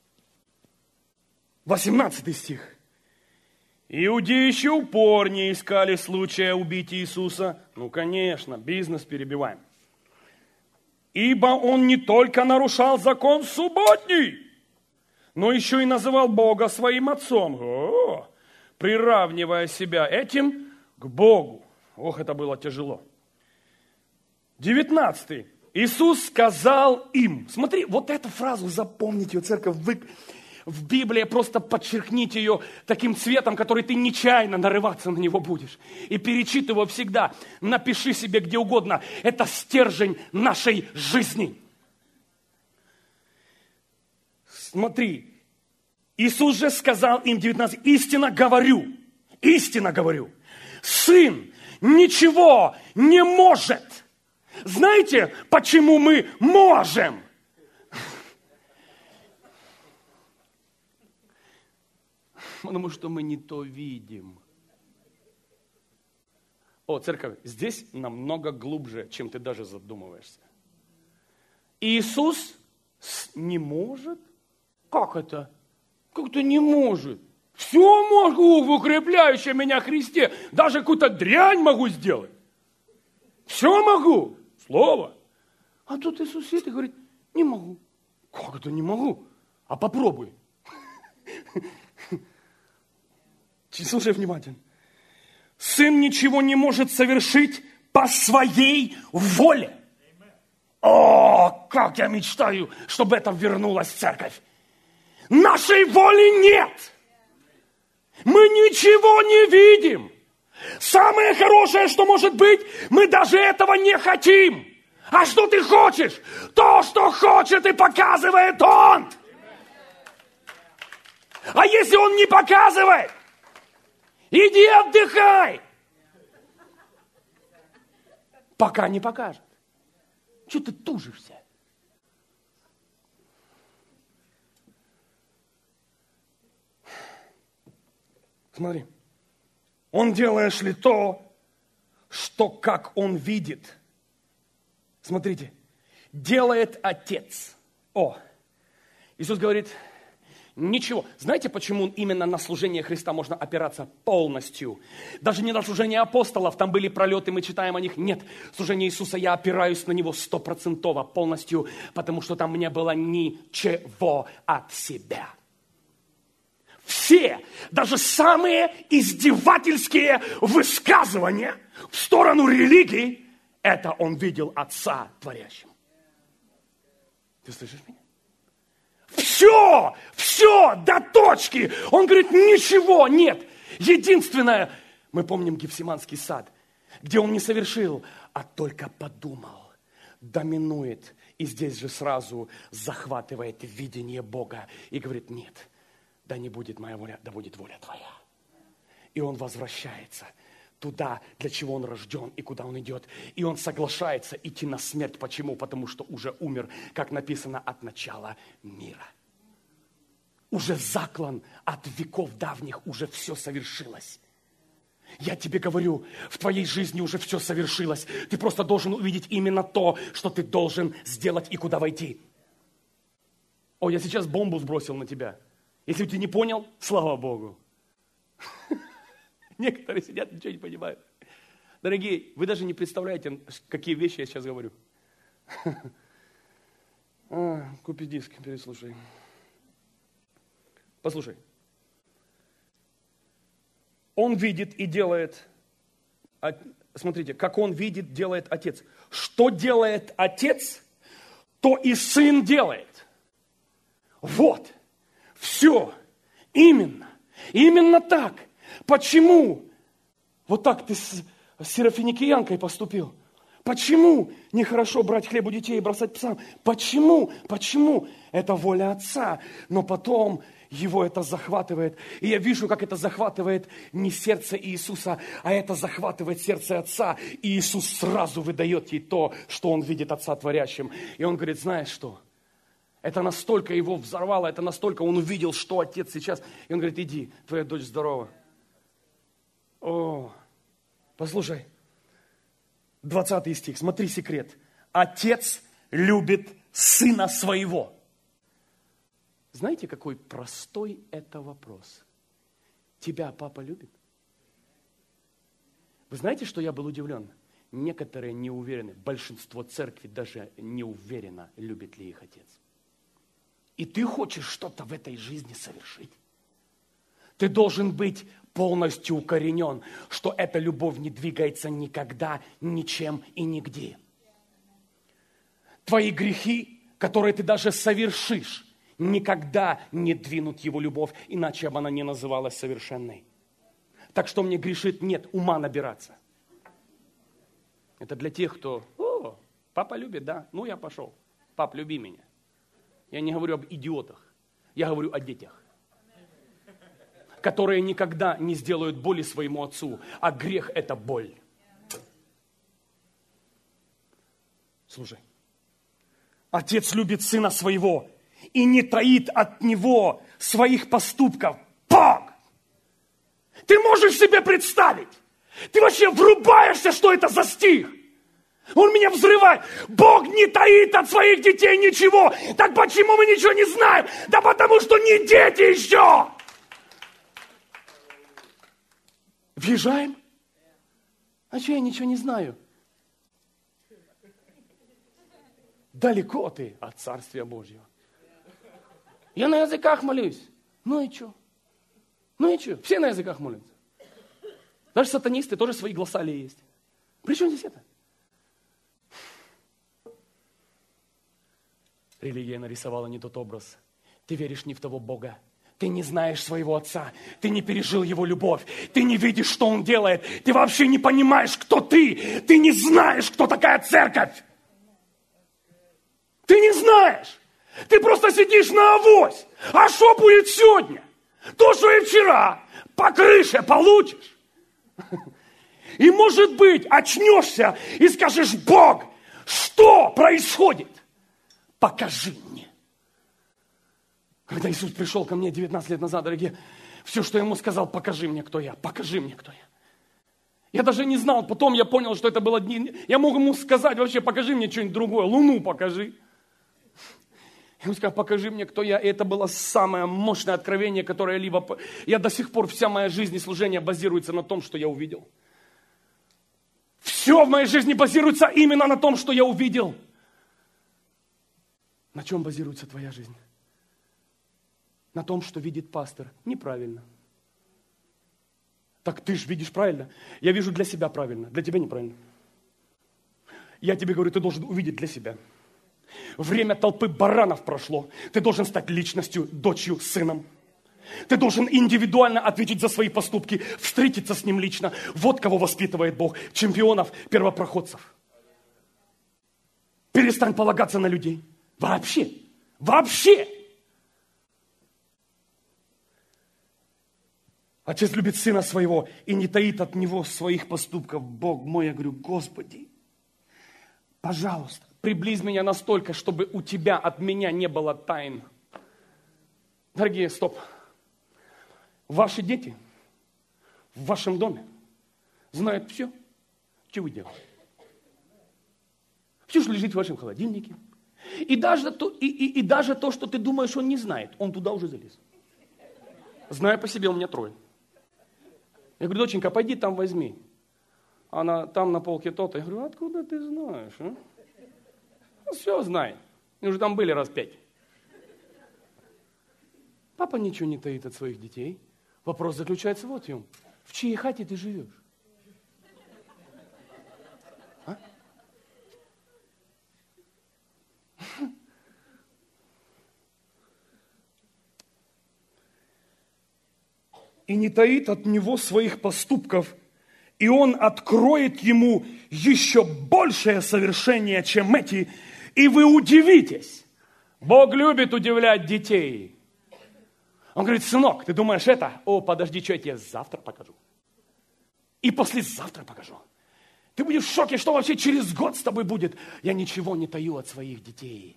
18 стих. Иудеи еще упорнее искали случая убить Иисуса. Ну, конечно, бизнес перебиваем. Ибо он не только нарушал закон субботний, но еще и называл Бога своим отцом, приравнивая себя этим к Богу. Ох, это было тяжело. 19. Иисус сказал им, смотри, вот эту фразу запомните, ее церковь, вы в Библии просто подчеркните ее таким цветом, который ты нечаянно нарываться на него будешь. И перечитай его всегда, напиши себе где угодно, это стержень нашей жизни. Смотри, Иисус же сказал им, 19, истинно говорю, Сын ничего не может. Знаете, почему мы можем? Потому что мы не то видим. О, церковь, здесь намного глубже, чем ты даже задумываешься. Иисус не может? Как это? Как это не может? Все могу в укрепляющем меня Христе. Даже какую-то дрянь могу сделать. Все могу. Слово. А тут Иисус сидит и говорит, не могу. Как это не могу? А попробуй. Слушай внимательно. Сын ничего не может совершить по своей воле. О, как я мечтаю, чтобы это вернулась в церковь. Нашей воли нет. Мы ничего не видим. Самое хорошее, что может быть, мы даже этого не хотим. А что ты хочешь? То, что хочет и показывает Он. А если Он не показывает, иди отдыхай. Пока не покажет. Чего ты тужишься? Смотри. Он делаешь ли то, что как он видит. Смотрите. Делает Отец. О. Иисус говорит, ничего. Знаете, почему именно на служение Христа можно опираться полностью? Даже не на служение апостолов, там были пролеты, мы читаем о них. Нет, служение Иисуса, я опираюсь на него 100% полностью, потому что там не было ничего от себя. Все, даже самые издевательские высказывания в сторону религии, это он видел Отца творящим. Ты слышишь меня? Все, до точки. Он говорит, ничего нет. Единственное, мы помним Гефсиманский сад, где он не совершил, а только подумал, доминует. И здесь же сразу захватывает видение Бога и говорит, нет, да не будет моя воля, да будет воля твоя. И он возвращается туда, для чего он рожден и куда он идет. И он соглашается идти на смерть. Почему? Потому что уже умер, как написано, от начала мира. Уже заклан от веков давних, уже все совершилось. Я тебе говорю, в твоей жизни уже все совершилось. Ты просто должен увидеть именно то, что ты должен сделать и куда войти. О, я сейчас бомбу сбросил на тебя. Если ты не понял, слава Богу. Некоторые сидят, ничего не понимают. Дорогие, вы даже не представляете, какие вещи я сейчас говорю. Купи диск, переслушай. Послушай. Он видит и делает, смотрите, как он видит, делает Отец. Что делает Отец, то и Сын делает. Вот. Все. Именно так. Почему вот так ты с серафиникиянкой поступил? Почему нехорошо брать хлеб у детей и бросать псам? Почему? Почему? Это воля Отца. Но потом его это захватывает. И я вижу, как это захватывает не сердце Иисуса, а это захватывает сердце Отца. И Иисус сразу выдает ей то, что он видит Отца творящим. И он говорит, знаешь что? Это настолько его взорвало, это настолько он увидел, что Отец сейчас. И он говорит, иди, твоя дочь здорова. О, послушай, 20 стих, смотри секрет. Отец любит сына своего. Знаете, какой простой это вопрос? Тебя папа любит? Вы знаете, что я был удивлен? Некоторые не уверены, большинство церкви даже не уверено, любит ли их отец. И ты хочешь что-то в этой жизни совершить. Ты должен быть полностью укоренен, что эта любовь не двигается никогда, ничем и нигде. Твои грехи, которые ты даже совершишь, никогда не двинут его любовь, иначе бы она не называлась совершенной. Так что мне грешит? Нет, ума набираться. Это для тех, кто, папа любит, да, ну я пошел. Пап, люби меня. Я не говорю об идиотах, я говорю о детях, которые никогда не сделают боли своему отцу, а грех – это боль. Слушай, отец любит сына своего и не таит от него своих поступков. Бог! Ты можешь себе представить? Ты вообще врубаешься, что это за стих? Он меня взрывает. Бог не таит от своих детей ничего. Так почему мы ничего не знаем? Да потому что не дети еще. Въезжаем? А что я ничего не знаю? Далеко ты от Царствия Божьего. Я на языках молюсь. Ну и что? Ну и что? Все на языках молятся. Даже сатанисты тоже свои глоссалии есть. При чем здесь это? Религия нарисовала не тот образ. Ты веришь не в того Бога. Ты не знаешь своего Отца. Ты не пережил Его любовь. Ты не видишь, что Он делает. Ты вообще не понимаешь, кто ты. Ты не знаешь, кто такая церковь. Ты не знаешь. Ты просто сидишь на авось. А что будет сегодня? То, что и вчера. По крыше получишь. И, может быть, очнешься и скажешь, Бог, что происходит? Покажи мне. Когда Иисус пришел ко мне 19 лет назад, дорогие, все, что я ему сказал, покажи мне, кто я. Покажи мне, кто я. Я даже не знал, потом я понял, что это было дни. Я мог ему сказать, вообще, покажи мне что-нибудь другое, Луну покажи. Я ему сказал, покажи мне, кто я. И это было самое мощное откровение, которое либо... Я до сих пор, вся моя жизнь и служение базируется на том, что я увидел. Все в моей жизни базируется именно на том, что я увидел. На чем базируется твоя жизнь? На том, что видит пастор. Неправильно. Так ты же видишь правильно. Я вижу для себя правильно, для тебя неправильно. Я тебе говорю, ты должен увидеть для себя. Время толпы баранов прошло. Ты должен стать личностью, дочью, сыном. Ты должен индивидуально ответить за свои поступки, встретиться с ним лично. Вот кого воспитывает Бог. Чемпионов, первопроходцев. Перестань полагаться на людей. Вообще. Вообще. Отец любит сына своего и не таит от него своих поступков. Бог мой, я говорю, Господи, пожалуйста, приблизь меня настолько, чтобы у тебя от меня не было тайн. Дорогие, стоп. Ваши дети в вашем доме знают все, что вы делаете. Все, что лежит в вашем холодильнике. И даже то, что ты думаешь, он не знает, он туда уже залез. Знаю по себе, у меня 3. Я говорю, доченька, пойди там возьми. Она там на полке то-то. Я говорю, откуда ты знаешь? А? Ну, все знает. Мы уже там были раз 5. Папа ничего не таит от своих детей. Вопрос заключается вот в чем. В чьей хате ты живешь? А? И не таит от него своих поступков, и Он откроет ему еще большее совершение, чем эти, и вы удивитесь. Бог любит удивлять детей. Он говорит: сынок, ты думаешь это? О, подожди, что я тебе завтра покажу. И послезавтра покажу. Ты будешь в шоке, что вообще через год с тобой будет. Я ничего не таю от своих детей.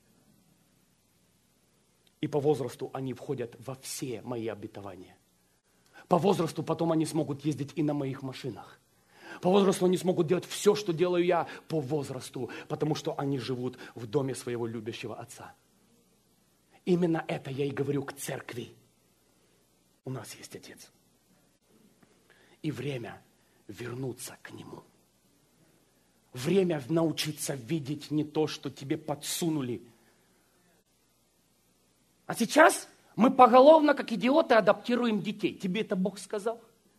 И по возрасту они входят во все мои обетования. По возрасту потом они смогут ездить и на моих машинах. По возрасту они смогут делать все, что делаю я, по возрасту, потому что они живут в доме своего любящего отца. Именно это я и говорю к церкви. У нас есть Отец. И время вернуться к Нему. Время научиться видеть не то, что тебе подсунули. А сейчас мы поголовно, как идиоты, адаптируем детей. Тебе это Бог сказал?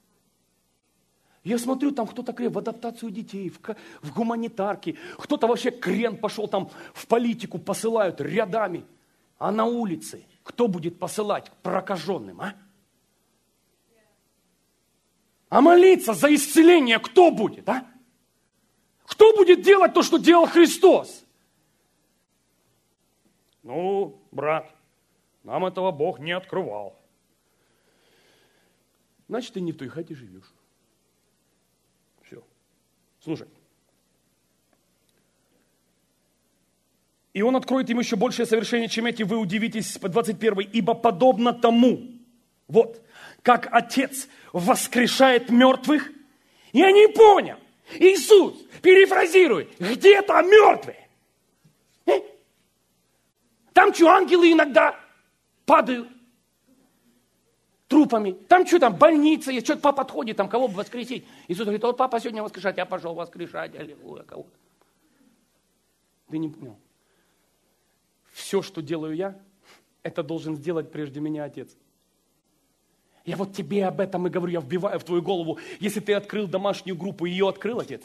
Я смотрю, там кто-то в адаптацию детей, в гуманитарки. Кто-то вообще крен пошел там в политику, посылают рядами. А на улице кто будет посылать к прокаженным, а? А молиться за исцеление кто будет, а? Кто будет делать то, что делал Христос? Ну, брат, нам этого Бог не открывал. Значит, ты не в той хате живешь. Все. Слушай. И Он откроет им еще большее совершение, чем эти, вы удивитесь, 21, ибо подобно тому, вот, как Отец воскрешает мертвых, я не понял, Иисус перефразирует, где там мертвые? Там что, ангелы иногда падают трупами, там что, там больница есть, что-то папа подходит, там кого бы воскресить. Иисус говорит: вот папа сегодня воскрешать, я пошел воскрешать, аллилуйя, кого-то. Ты не понял. Все, что делаю я, это должен сделать прежде меня Отец. Я вот тебе об этом и говорю, я вбиваю в твою голову. Если ты открыл домашнюю группу, ее открыл Отец.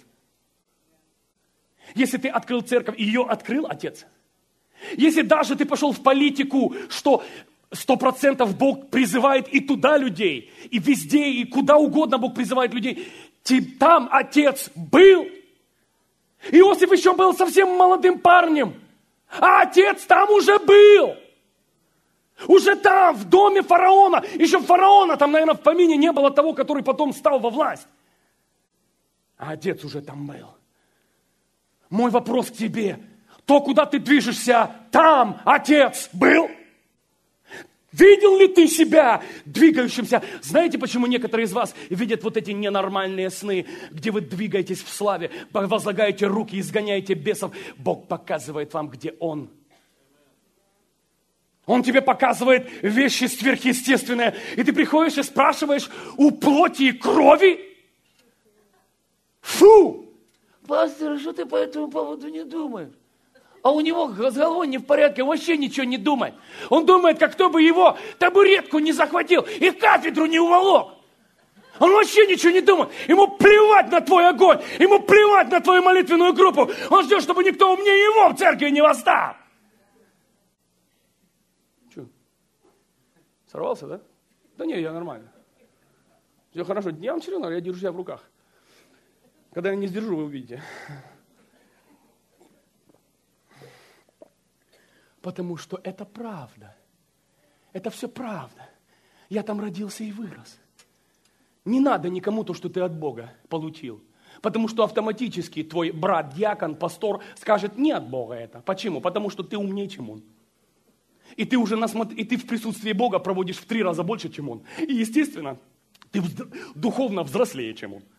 Если ты открыл церковь, ее открыл Отец. Если даже ты пошел в политику, что 100% Бог призывает и туда людей, и везде, и куда угодно Бог призывает людей, там Отец был. Иосиф еще был совсем молодым парнем. А Отец там уже был. Уже там, в доме фараона. Еще фараона там, наверное, в помине не было того, который потом стал во власть. А Отец уже там был. Мой вопрос к тебе. То, куда ты движешься, там Отец был. Видел ли ты себя двигающимся? Знаете, почему некоторые из вас видят вот эти ненормальные сны, где вы двигаетесь в славе, возлагаете руки, изгоняете бесов? Бог показывает вам, где Он. Он тебе показывает вещи сверхъестественные. И ты приходишь и спрашиваешь: у плоти и крови? Фу! Пастор, что ты по этому поводу не думаешь? А у него с головой не в порядке, он вообще ничего не думает. Он думает, как кто бы его табуретку не захватил и кафедру не уволок. Он вообще ничего не думает. Ему плевать на твой огонь, ему плевать на твою молитвенную группу. Он ждет, чтобы никто умнее его в церкви не восстал. Че? Сорвался, да? Да не, я нормально. Все хорошо. Я вам серьезно, я держу себя в руках. Когда я не сдержу, вы увидите. Потому что это правда. Это все правда. Я там родился и вырос. Не надо никому то, что ты от Бога получил. Потому что автоматически твой брат, диакон, пастор скажет: не от Бога это. Почему? Потому что ты умнее, чем он. И ты уже и ты в присутствии Бога проводишь в 3 раза больше, чем он. И, естественно, ты духовно взрослее, чем он.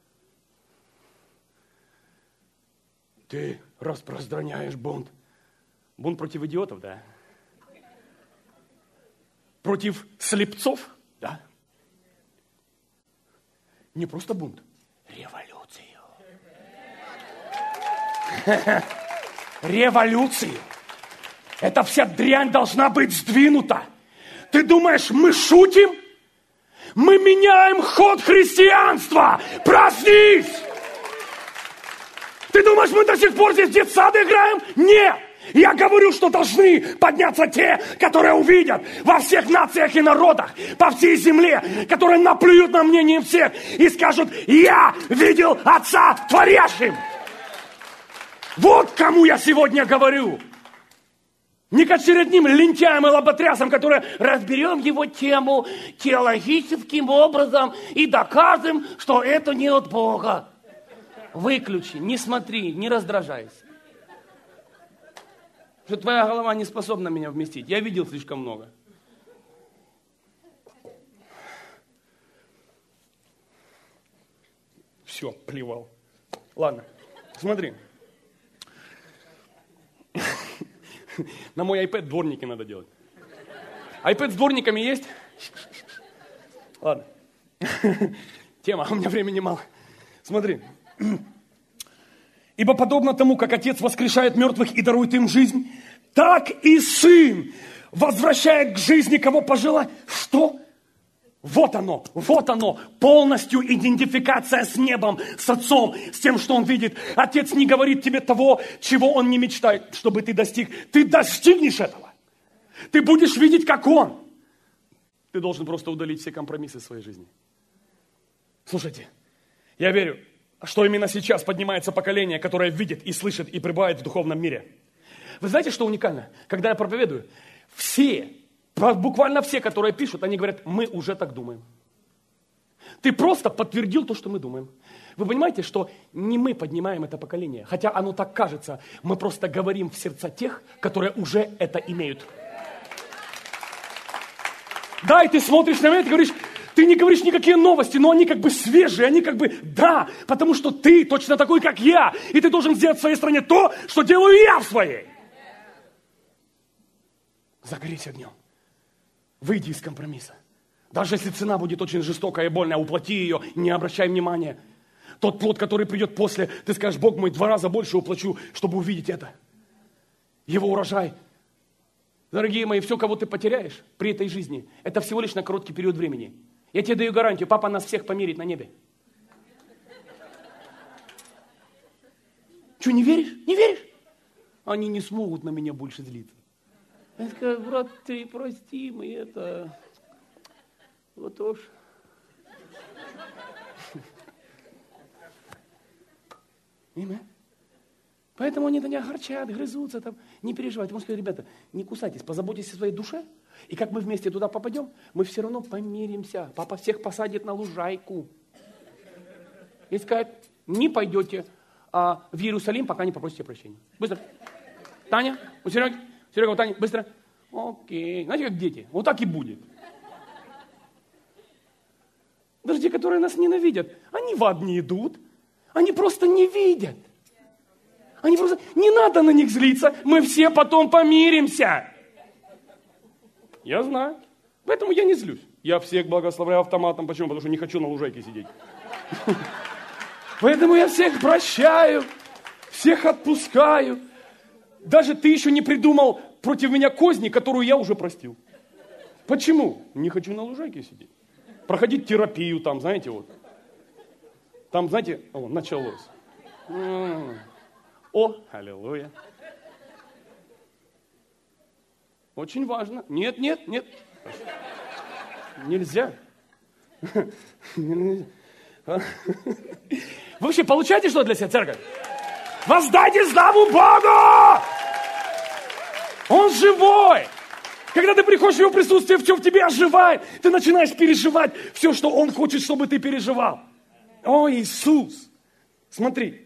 Ты распространяешь бунт. Бунт против идиотов, да? Против слепцов, да? Не просто бунт, революцию. Революцию. Эта вся дрянь должна быть сдвинута. Ты думаешь, мы шутим? Мы меняем ход христианства. Проснись! Ты думаешь, мы до сих пор здесь детсад играем? Нет! Я говорю, что должны подняться те, которые увидят во всех нациях и народах, по всей земле, которые наплюют на мнение всех и скажут: я видел Отца Творящим. Вот кому я сегодня говорю. Не к очередным лентяям и лоботрясам, которые разберем его тему теологическим образом и докажем, что это не от Бога. Выключи, не смотри, не раздражайся. Что твоя голова не способна меня вместить. Я видел слишком много. Все, плевал. Ладно, смотри. На мой iPad дворники надо делать. iPad с дворниками есть? Ладно. Тема, у меня времени мало. Смотри. Ибо подобно тому, как Отец воскрешает мертвых и дарует им жизнь, так и Сын возвращает к жизни, кого пожелает. Что? Вот оно, полностью идентификация с небом, с Отцом, с тем, что Он видит. Отец не говорит тебе того, чего Он не мечтает, чтобы ты достиг. Ты достигнешь этого. Ты будешь видеть, как Он. Ты должен просто удалить все компромиссы в своей жизни. Слушайте, я верю, что именно сейчас поднимается поколение, которое видит и слышит и пребывает в духовном мире. Вы знаете, что уникально? Когда я проповедую, буквально все, которые пишут, они говорят: мы уже так думаем. Ты просто подтвердил то, что мы думаем. Вы понимаете, что не мы поднимаем это поколение, хотя оно так кажется, мы просто говорим в сердца тех, которые уже это имеют. Да, и ты смотришь на меня, ты говоришь, ты не говоришь никакие новости, но они как бы свежие, они как бы, да, потому что ты точно такой, как я, и ты должен сделать в своей стране то, что делаю я в своей. Загорись огнем. Выйди из компромисса. Даже если цена будет очень жестокая и больная, уплати ее, не обращай внимания. Тот плод, который придет после, ты скажешь: Бог мой, 2 раза больше уплачу, чтобы увидеть это. Его урожай. Дорогие мои, все, кого ты потеряешь при этой жизни, это всего лишь на короткий период времени. Я тебе даю гарантию, папа нас всех помирит на небе. Что, не веришь? Не веришь? Они не смогут на меня больше злиться. Я скажу: брат, ты прости, мы это... Вот уж. Поэтому они на меня огорчат, грызутся, там, не переживайте. Он сказал: ребята, не кусайтесь, позаботьтесь о своей душе. И как мы вместе туда попадем, мы все равно помиримся. Папа всех посадит на лужайку. И скажет: не пойдете в Иерусалим, пока не попросите прощения. Быстро. Таня, у Сереги. Серега, у Тани, быстро. Окей. Знаете, как дети? Вот так и будет. Даже те, которые нас ненавидят, они в ад не идут. Они просто не видят. Они просто... Не надо на них злиться. Мы все потом помиримся. Я знаю. Поэтому я не злюсь. Я всех благословляю автоматом. Почему? Потому что не хочу на лужайке сидеть. Поэтому я всех прощаю. Всех отпускаю. Даже ты еще не придумал против меня козни, которую я уже простил. Почему? Не хочу на лужайке сидеть. Проходить терапию там, знаете, вот. Там, знаете, началось. О, аллилуйя. Очень важно. Нет. Нельзя. Вы вообще получаете что для себя, церковь? Воздайте славу Богу! Он живой! Когда ты приходишь в Его присутствие, все в тебе оживает. Ты начинаешь переживать все, что Он хочет, чтобы ты переживал. О, Иисус! Смотри.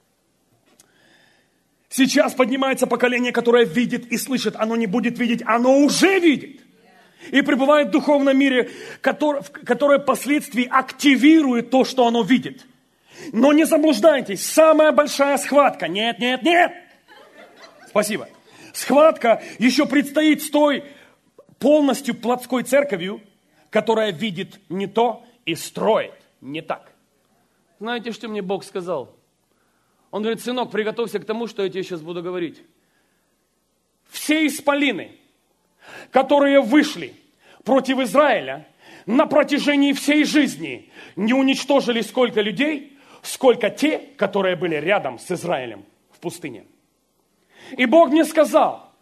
Сейчас поднимается поколение, которое видит и слышит. Оно не будет видеть, оно уже видит. И пребывает в духовном мире, которое впоследствии активирует то, что оно видит. Но не заблуждайтесь, самая большая схватка. Нет. Спасибо. Схватка еще предстоит с той полностью плотской церковью, которая видит не то и строит не так. Знаете, что мне Бог сказал? Он говорит: сынок, приготовься к тому, что я тебе сейчас буду говорить. Все исполины, которые вышли против Израиля на протяжении всей жизни, не уничтожили сколько людей, сколько те, которые были рядом с Израилем в пустыне. И Бог мне сказал,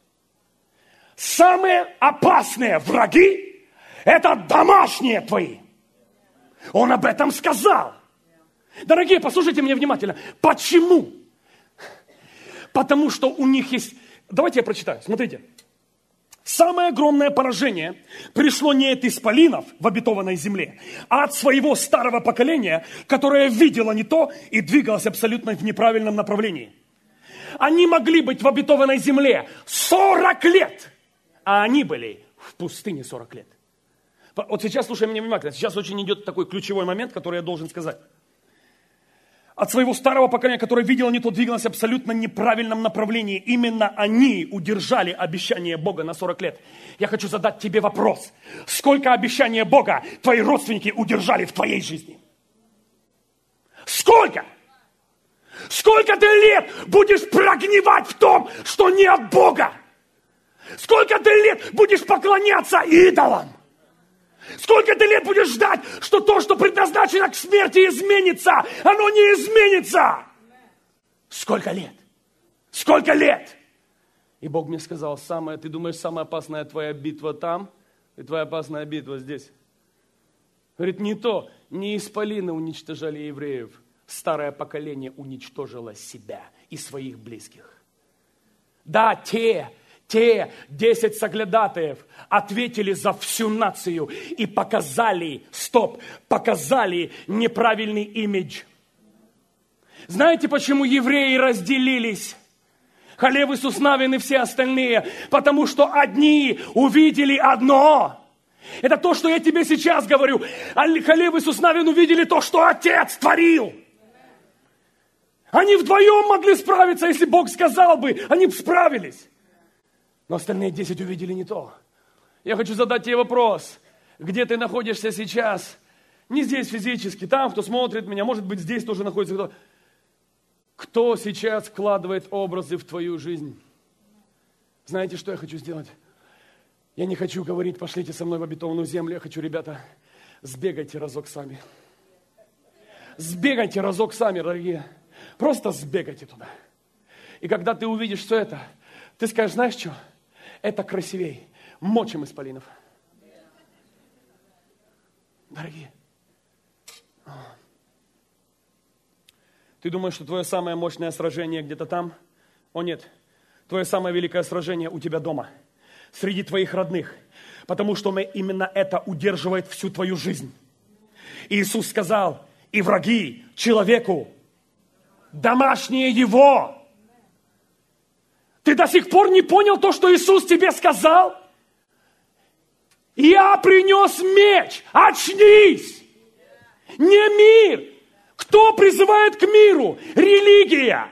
самые опасные враги – это домашние твои. Он об этом сказал. Дорогие, послушайте меня внимательно. Почему? Потому что у них есть... Давайте я прочитаю. Смотрите. Самое огромное поражение пришло не от исполинов в обетованной земле, а от своего старого поколения, которое видело не то и двигалось абсолютно в неправильном направлении. Они могли быть в обетованной земле 40 лет, а они были в пустыне 40 лет. Вот сейчас, слушай меня внимательно, сейчас очень идет такой ключевой момент, который я должен сказать. От своего старого поколения, которое видело не то, двигалось в абсолютно неправильном направлении. Именно они удержали обещание Бога на 40 лет. Я хочу задать тебе вопрос. Сколько обещания Бога твои родственники удержали в твоей жизни? Сколько? Сколько ты лет будешь прогнивать в том, что не от Бога? Сколько ты лет будешь поклоняться идолам? Сколько ты лет будешь ждать, что то, что предназначено к смерти, изменится? Оно не изменится. Сколько лет? Сколько лет? И Бог мне сказал, ты думаешь, самая опасная твоя битва там, и твоя опасная битва здесь? Говорит, не исполины уничтожали евреев. Старое поколение уничтожило себя и своих близких. Да, те 10 соглядатаев ответили за всю нацию и показали неправильный имидж. Знаете, почему евреи разделились? Халев, Иисус Навин и все остальные. Потому что одни увидели одно. Это то, что я тебе сейчас говорю. Халев, Иисус Навин увидели то, что Отец творил. Они вдвоем могли справиться, если Бог сказал бы, они бы справились. Но остальные 10 увидели не то. Я хочу задать тебе вопрос. Где ты находишься сейчас? Не здесь физически, там, кто смотрит меня, может быть, здесь тоже находится. Кто сейчас вкладывает образы в твою жизнь? Знаете, что я хочу сделать? Я не хочу говорить, пошлите со мной в обетованную землю. Я хочу, ребята, сбегайте разок сами. Сбегайте разок сами, дорогие. Просто сбегайте туда. И когда ты увидишь все это, ты скажешь, знаешь что? Это красивей, мочим исполинов. Дорогие. Ты думаешь, что твое самое мощное сражение где-то там? О нет. Твое самое великое сражение у тебя дома. Среди твоих родных. Потому что именно это удерживает всю твою жизнь. Иисус сказал, и враги человеку, домашние его. Ты до сих пор не понял то, что Иисус тебе сказал? Я принес меч. Очнись! Не мир. Кто призывает к миру? Религия.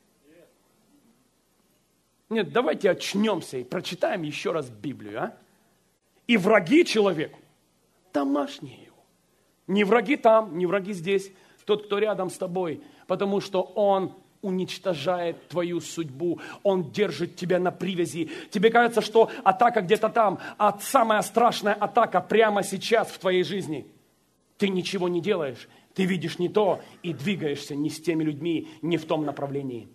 Нет, давайте очнемся и прочитаем еще раз Библию. А? И враги человеку домашние его. Не враги там, не враги здесь. Тот, кто рядом с тобой. Потому что он уничтожает твою судьбу. Он держит тебя на привязи. Тебе кажется, что атака где-то там, а самая страшная атака прямо сейчас в твоей жизни. Ты ничего не делаешь, ты видишь не то и двигаешься не с теми людьми, не в том направлении.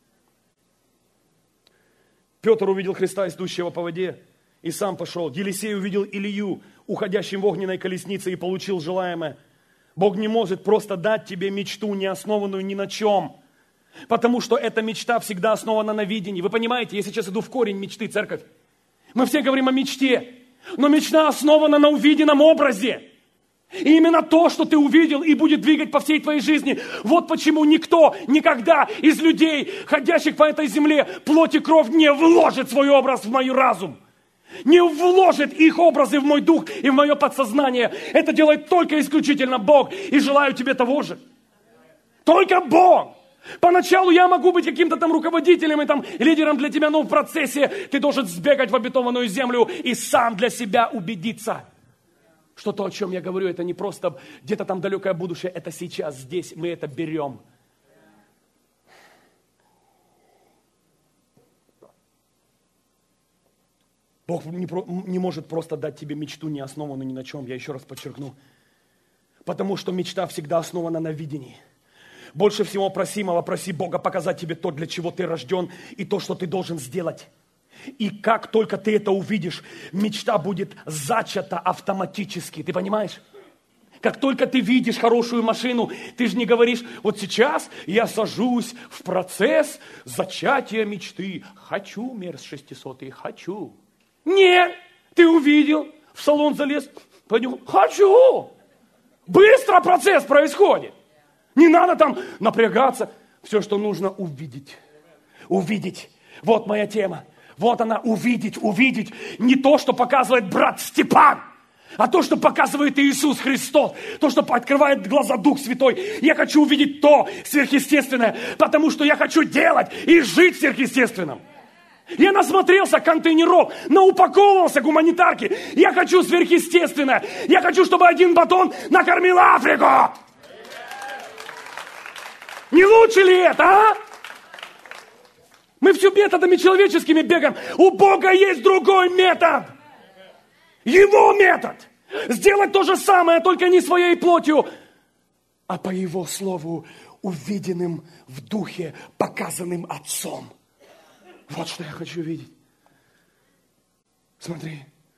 Петр увидел Христа, идущего по воде, и сам пошел. Елисей увидел Илью, уходящим в огненной колеснице, и получил желаемое. Бог не может просто дать тебе мечту, не основанную ни на чем. Потому что эта мечта всегда основана на видении. Вы понимаете, я сейчас иду в корень мечты, церковь. Мы все говорим о мечте, но мечта основана на увиденном образе. И именно то, что ты увидел и будет двигать по всей твоей жизни. Вот почему никто никогда из людей, ходящих по этой земле, плоть и кровь не вложит свой образ в мой разум. Не вложит их образы в мой дух и в мое подсознание. Это делает только исключительно Бог. И желаю тебе того же. Только Бог. Поначалу я могу быть каким-то там руководителем и там лидером для тебя, но в процессе ты должен сбегать в обетованную землю и сам для себя убедиться, что то, о чем я говорю, это не просто где-то там далекое будущее, это сейчас, здесь, мы это берем. Бог не может просто дать тебе мечту, не основанную ни на чем, я еще раз подчеркну. Потому что мечта всегда основана на видении. Больше всего просимого проси Бога показать тебе то, для чего ты рожден, и то, что ты должен сделать. И как только ты это увидишь, мечта будет зачата автоматически. Ты понимаешь? Как только ты видишь хорошую машину, ты же не говоришь, вот сейчас я сажусь в процесс зачатия мечты. Хочу Мерс 600, хочу. Нет, ты увидел, в салон залез, понюхал, хочу. Быстро процесс происходит. Не надо там напрягаться. Все, что нужно, увидеть. Увидеть. Вот моя тема. Вот она, увидеть. Не то, что показывает брат Степан, а то, что показывает Иисус Христос. То, что открывает глаза Дух Святой. Я хочу увидеть то сверхъестественное, потому что я хочу делать и жить сверхъестественным. Я насмотрелся контейнеров, наупаковывался гуманитарки. Я хочу сверхъестественное. Я хочу, чтобы один батон накормил Африку. Не лучше ли это, а? Мы все методами человеческими бегаем. У Бога есть другой метод. Его метод. Сделать то же самое, только не своей плотью, а по Его слову, увиденным в духе, показанным Отцом. Вот что я хочу видеть. Смотри.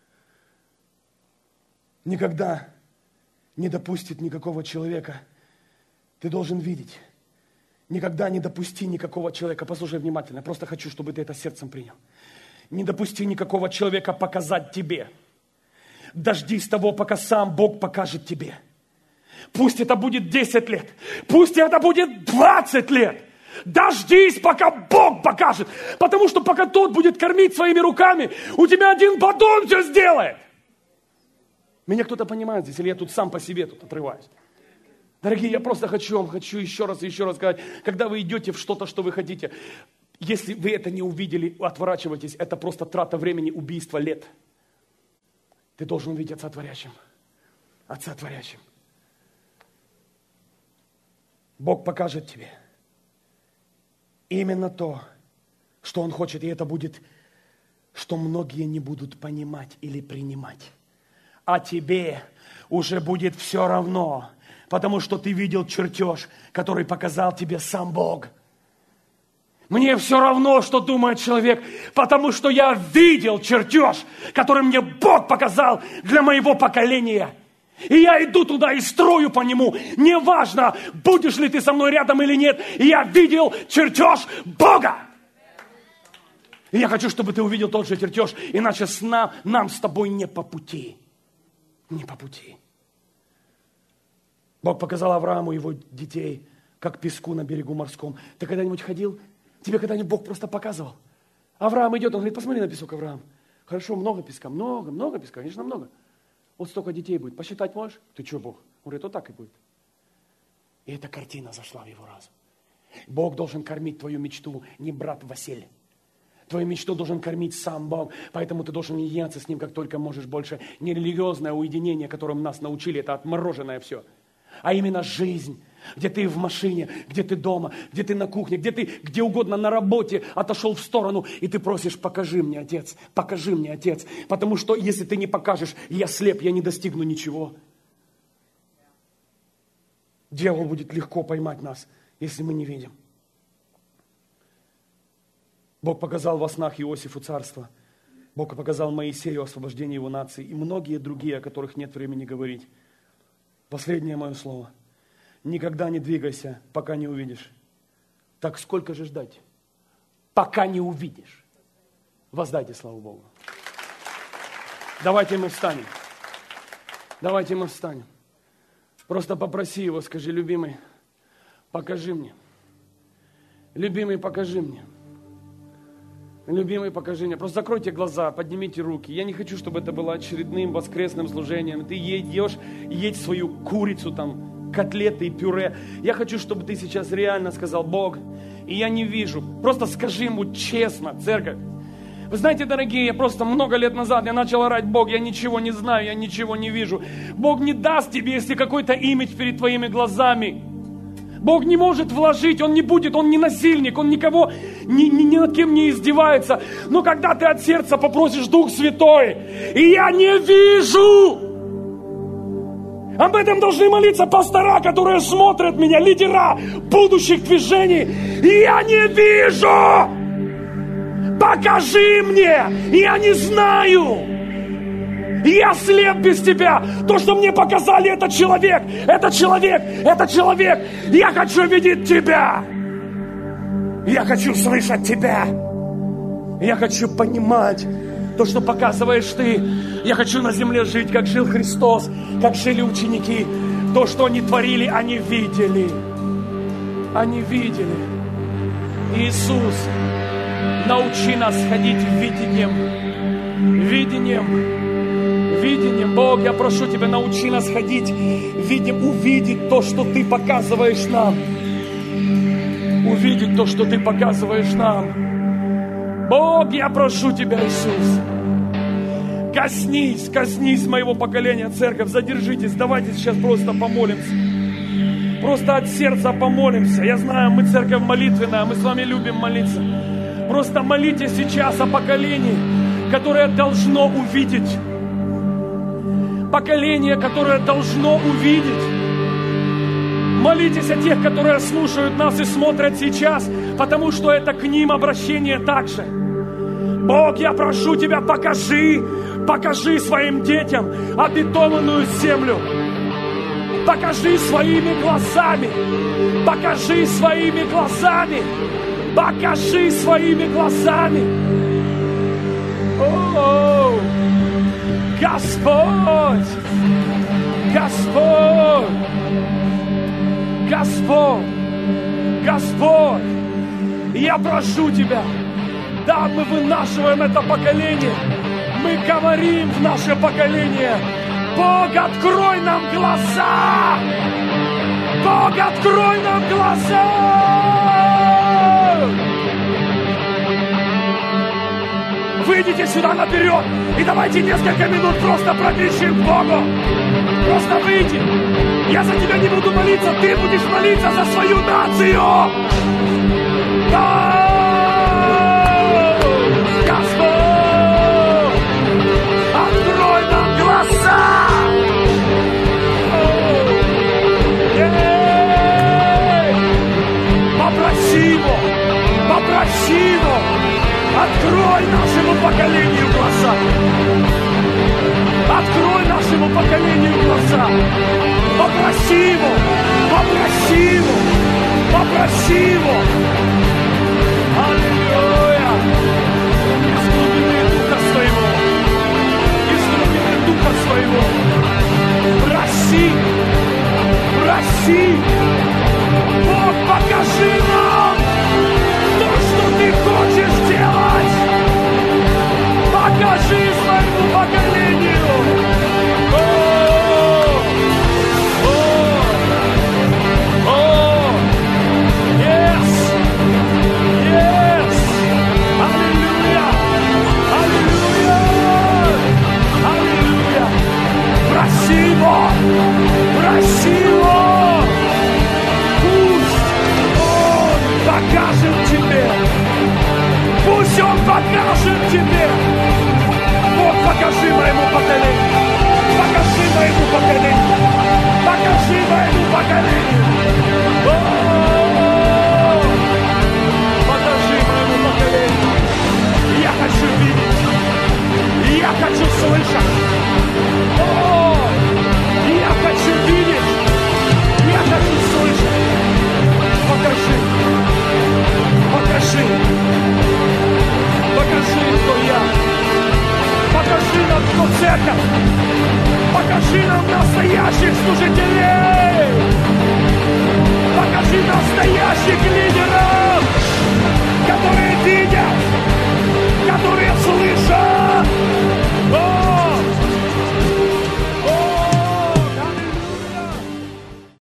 Никогда не допустит никакого человека. Ты должен видеть. Никогда не допусти никакого человека, послушай внимательно, я просто хочу, чтобы ты это сердцем принял. Не допусти никакого человека показать тебе. Дождись того, пока сам Бог покажет тебе. Пусть это будет 10 лет, пусть это будет 20 лет. Дождись, пока Бог покажет, потому что пока тот будет кормить своими руками, у тебя один батон все сделает. Меня кто-то понимает здесь, или я тут сам по себе тут отрываюсь? Дорогие, я просто хочу еще раз сказать, когда вы идете в что-то, что вы хотите, если вы это не увидели, отворачивайтесь, это просто трата времени, убийство лет. Ты должен увидеть Отца Творящим. Отца Творящим. Бог покажет тебе именно то, что Он хочет, и это будет, что многие не будут понимать или принимать. А тебе уже будет все равно, потому что ты видел чертеж, который показал тебе сам Бог. Мне все равно, что думает человек, потому что я видел чертеж, который мне Бог показал для моего поколения. И я иду туда и строю по нему. Неважно, будешь ли ты со мной рядом или нет, я видел чертеж Бога. И я хочу, чтобы ты увидел тот же чертеж, иначе нам с тобой не по пути. Не по пути. Бог показал Аврааму его детей, как песку на берегу морском. Ты когда-нибудь ходил? Тебе когда-нибудь Бог просто показывал? Авраам идет, он говорит, посмотри на песок, Авраам. Хорошо, много песка, много песка, конечно, много. Вот столько детей будет. Посчитать можешь? Ты что, Бог? Он говорит, вот так и будет. И эта картина зашла в его разум. Бог должен кормить твою мечту, не брат Василий. Твою мечту должен кормить сам Бог, поэтому ты должен единяться с Ним, как только можешь больше. Не религиозное уединение, которым нас научили, это отмороженное все. А именно жизнь, где ты в машине, где ты дома, где ты на кухне, где угодно на работе отошел в сторону, и ты просишь, покажи мне, Отец, потому что если ты не покажешь, я слеп, я не достигну ничего. Дьяволу будет легко поймать нас, если мы не видим. Бог показал во снах Иосифу царство. Бог показал Моисею освобождение его нации и многие другие, о которых нет времени говорить. Последнее мое слово. Никогда не двигайся, пока не увидишь. Так сколько же ждать? Пока не увидишь. Воздайте славу Богу. Давайте мы встанем. Просто попроси Его, скажи, любимый, покажи мне. Любимый, покажи мне. Любимый, покажи мне. Просто закройте глаза, поднимите руки. Я не хочу, чтобы это было очередным воскресным служением. Ты едь свою курицу там, котлеты и пюре. Я хочу, чтобы ты сейчас реально сказал, Бог, и я не вижу. Просто скажи Ему честно, церковь. Вы знаете, дорогие, я просто много лет назад я начал орать, Бог, я ничего не знаю, я ничего не вижу. Бог не даст тебе, если какой-то имидж перед твоими глазами. Бог не может вложить, Он не будет, Он не насильник, Он никого, ни над кем не издевается. Но когда ты от сердца попросишь Дух Святой, и я не вижу, Об этом должны молиться пастора, которые смотрят меня, лидера будущих движений. И я не вижу. Покажи мне. Я не знаю. Я слеп без тебя. То, что мне показали, это человек. Это человек. Это человек. Я хочу видеть тебя. Я хочу слышать тебя. Я хочу понимать то, что показываешь ты. Я хочу на земле жить, как жил Христос, как жили ученики. То, что они творили, они видели. Они видели. Иисус, научи нас ходить видением. Видением. Бог, я прошу Тебя, научи нас ходить видением, увидеть то, что Ты показываешь нам. Увидеть то, что Ты показываешь нам. Бог, я прошу Тебя, Иисус, коснись моего поколения, церковь, задержитесь, давайте сейчас просто помолимся. Просто от сердца помолимся. Я знаю, мы церковь молитвенная, мы с вами любим молиться. Просто молитесь сейчас о поколении, которое должно увидеть. Поколение, которое должно увидеть. Молитесь о тех, которые слушают нас и смотрят сейчас, потому что это к ним обращение также. Бог, я прошу Тебя, покажи своим детям обетованную землю. Покажи своими глазами. Покажи своими глазами. Покажи своими глазами. О, Господь! Господь! Господь! Господь! Я прошу Тебя, да, мы вынашиваем это поколение, мы говорим в наше поколение: Бог, открой нам глаза! Бог, открой нам глаза! Выйдите сюда наперед и давайте несколько минут просто пробежим к Богу. Просто выйди. Я за тебя не буду молиться, ты будешь молиться за свою нацию. Господь, открой нам глаза. Попроси его, открой нашему поколению глаза. Открой нашему поколению глаза. Попроси его, попроси его, попроси его. Аллилуйя. Из глубины духа своего, из глубины духа своего. Проси, проси. Бог, покажи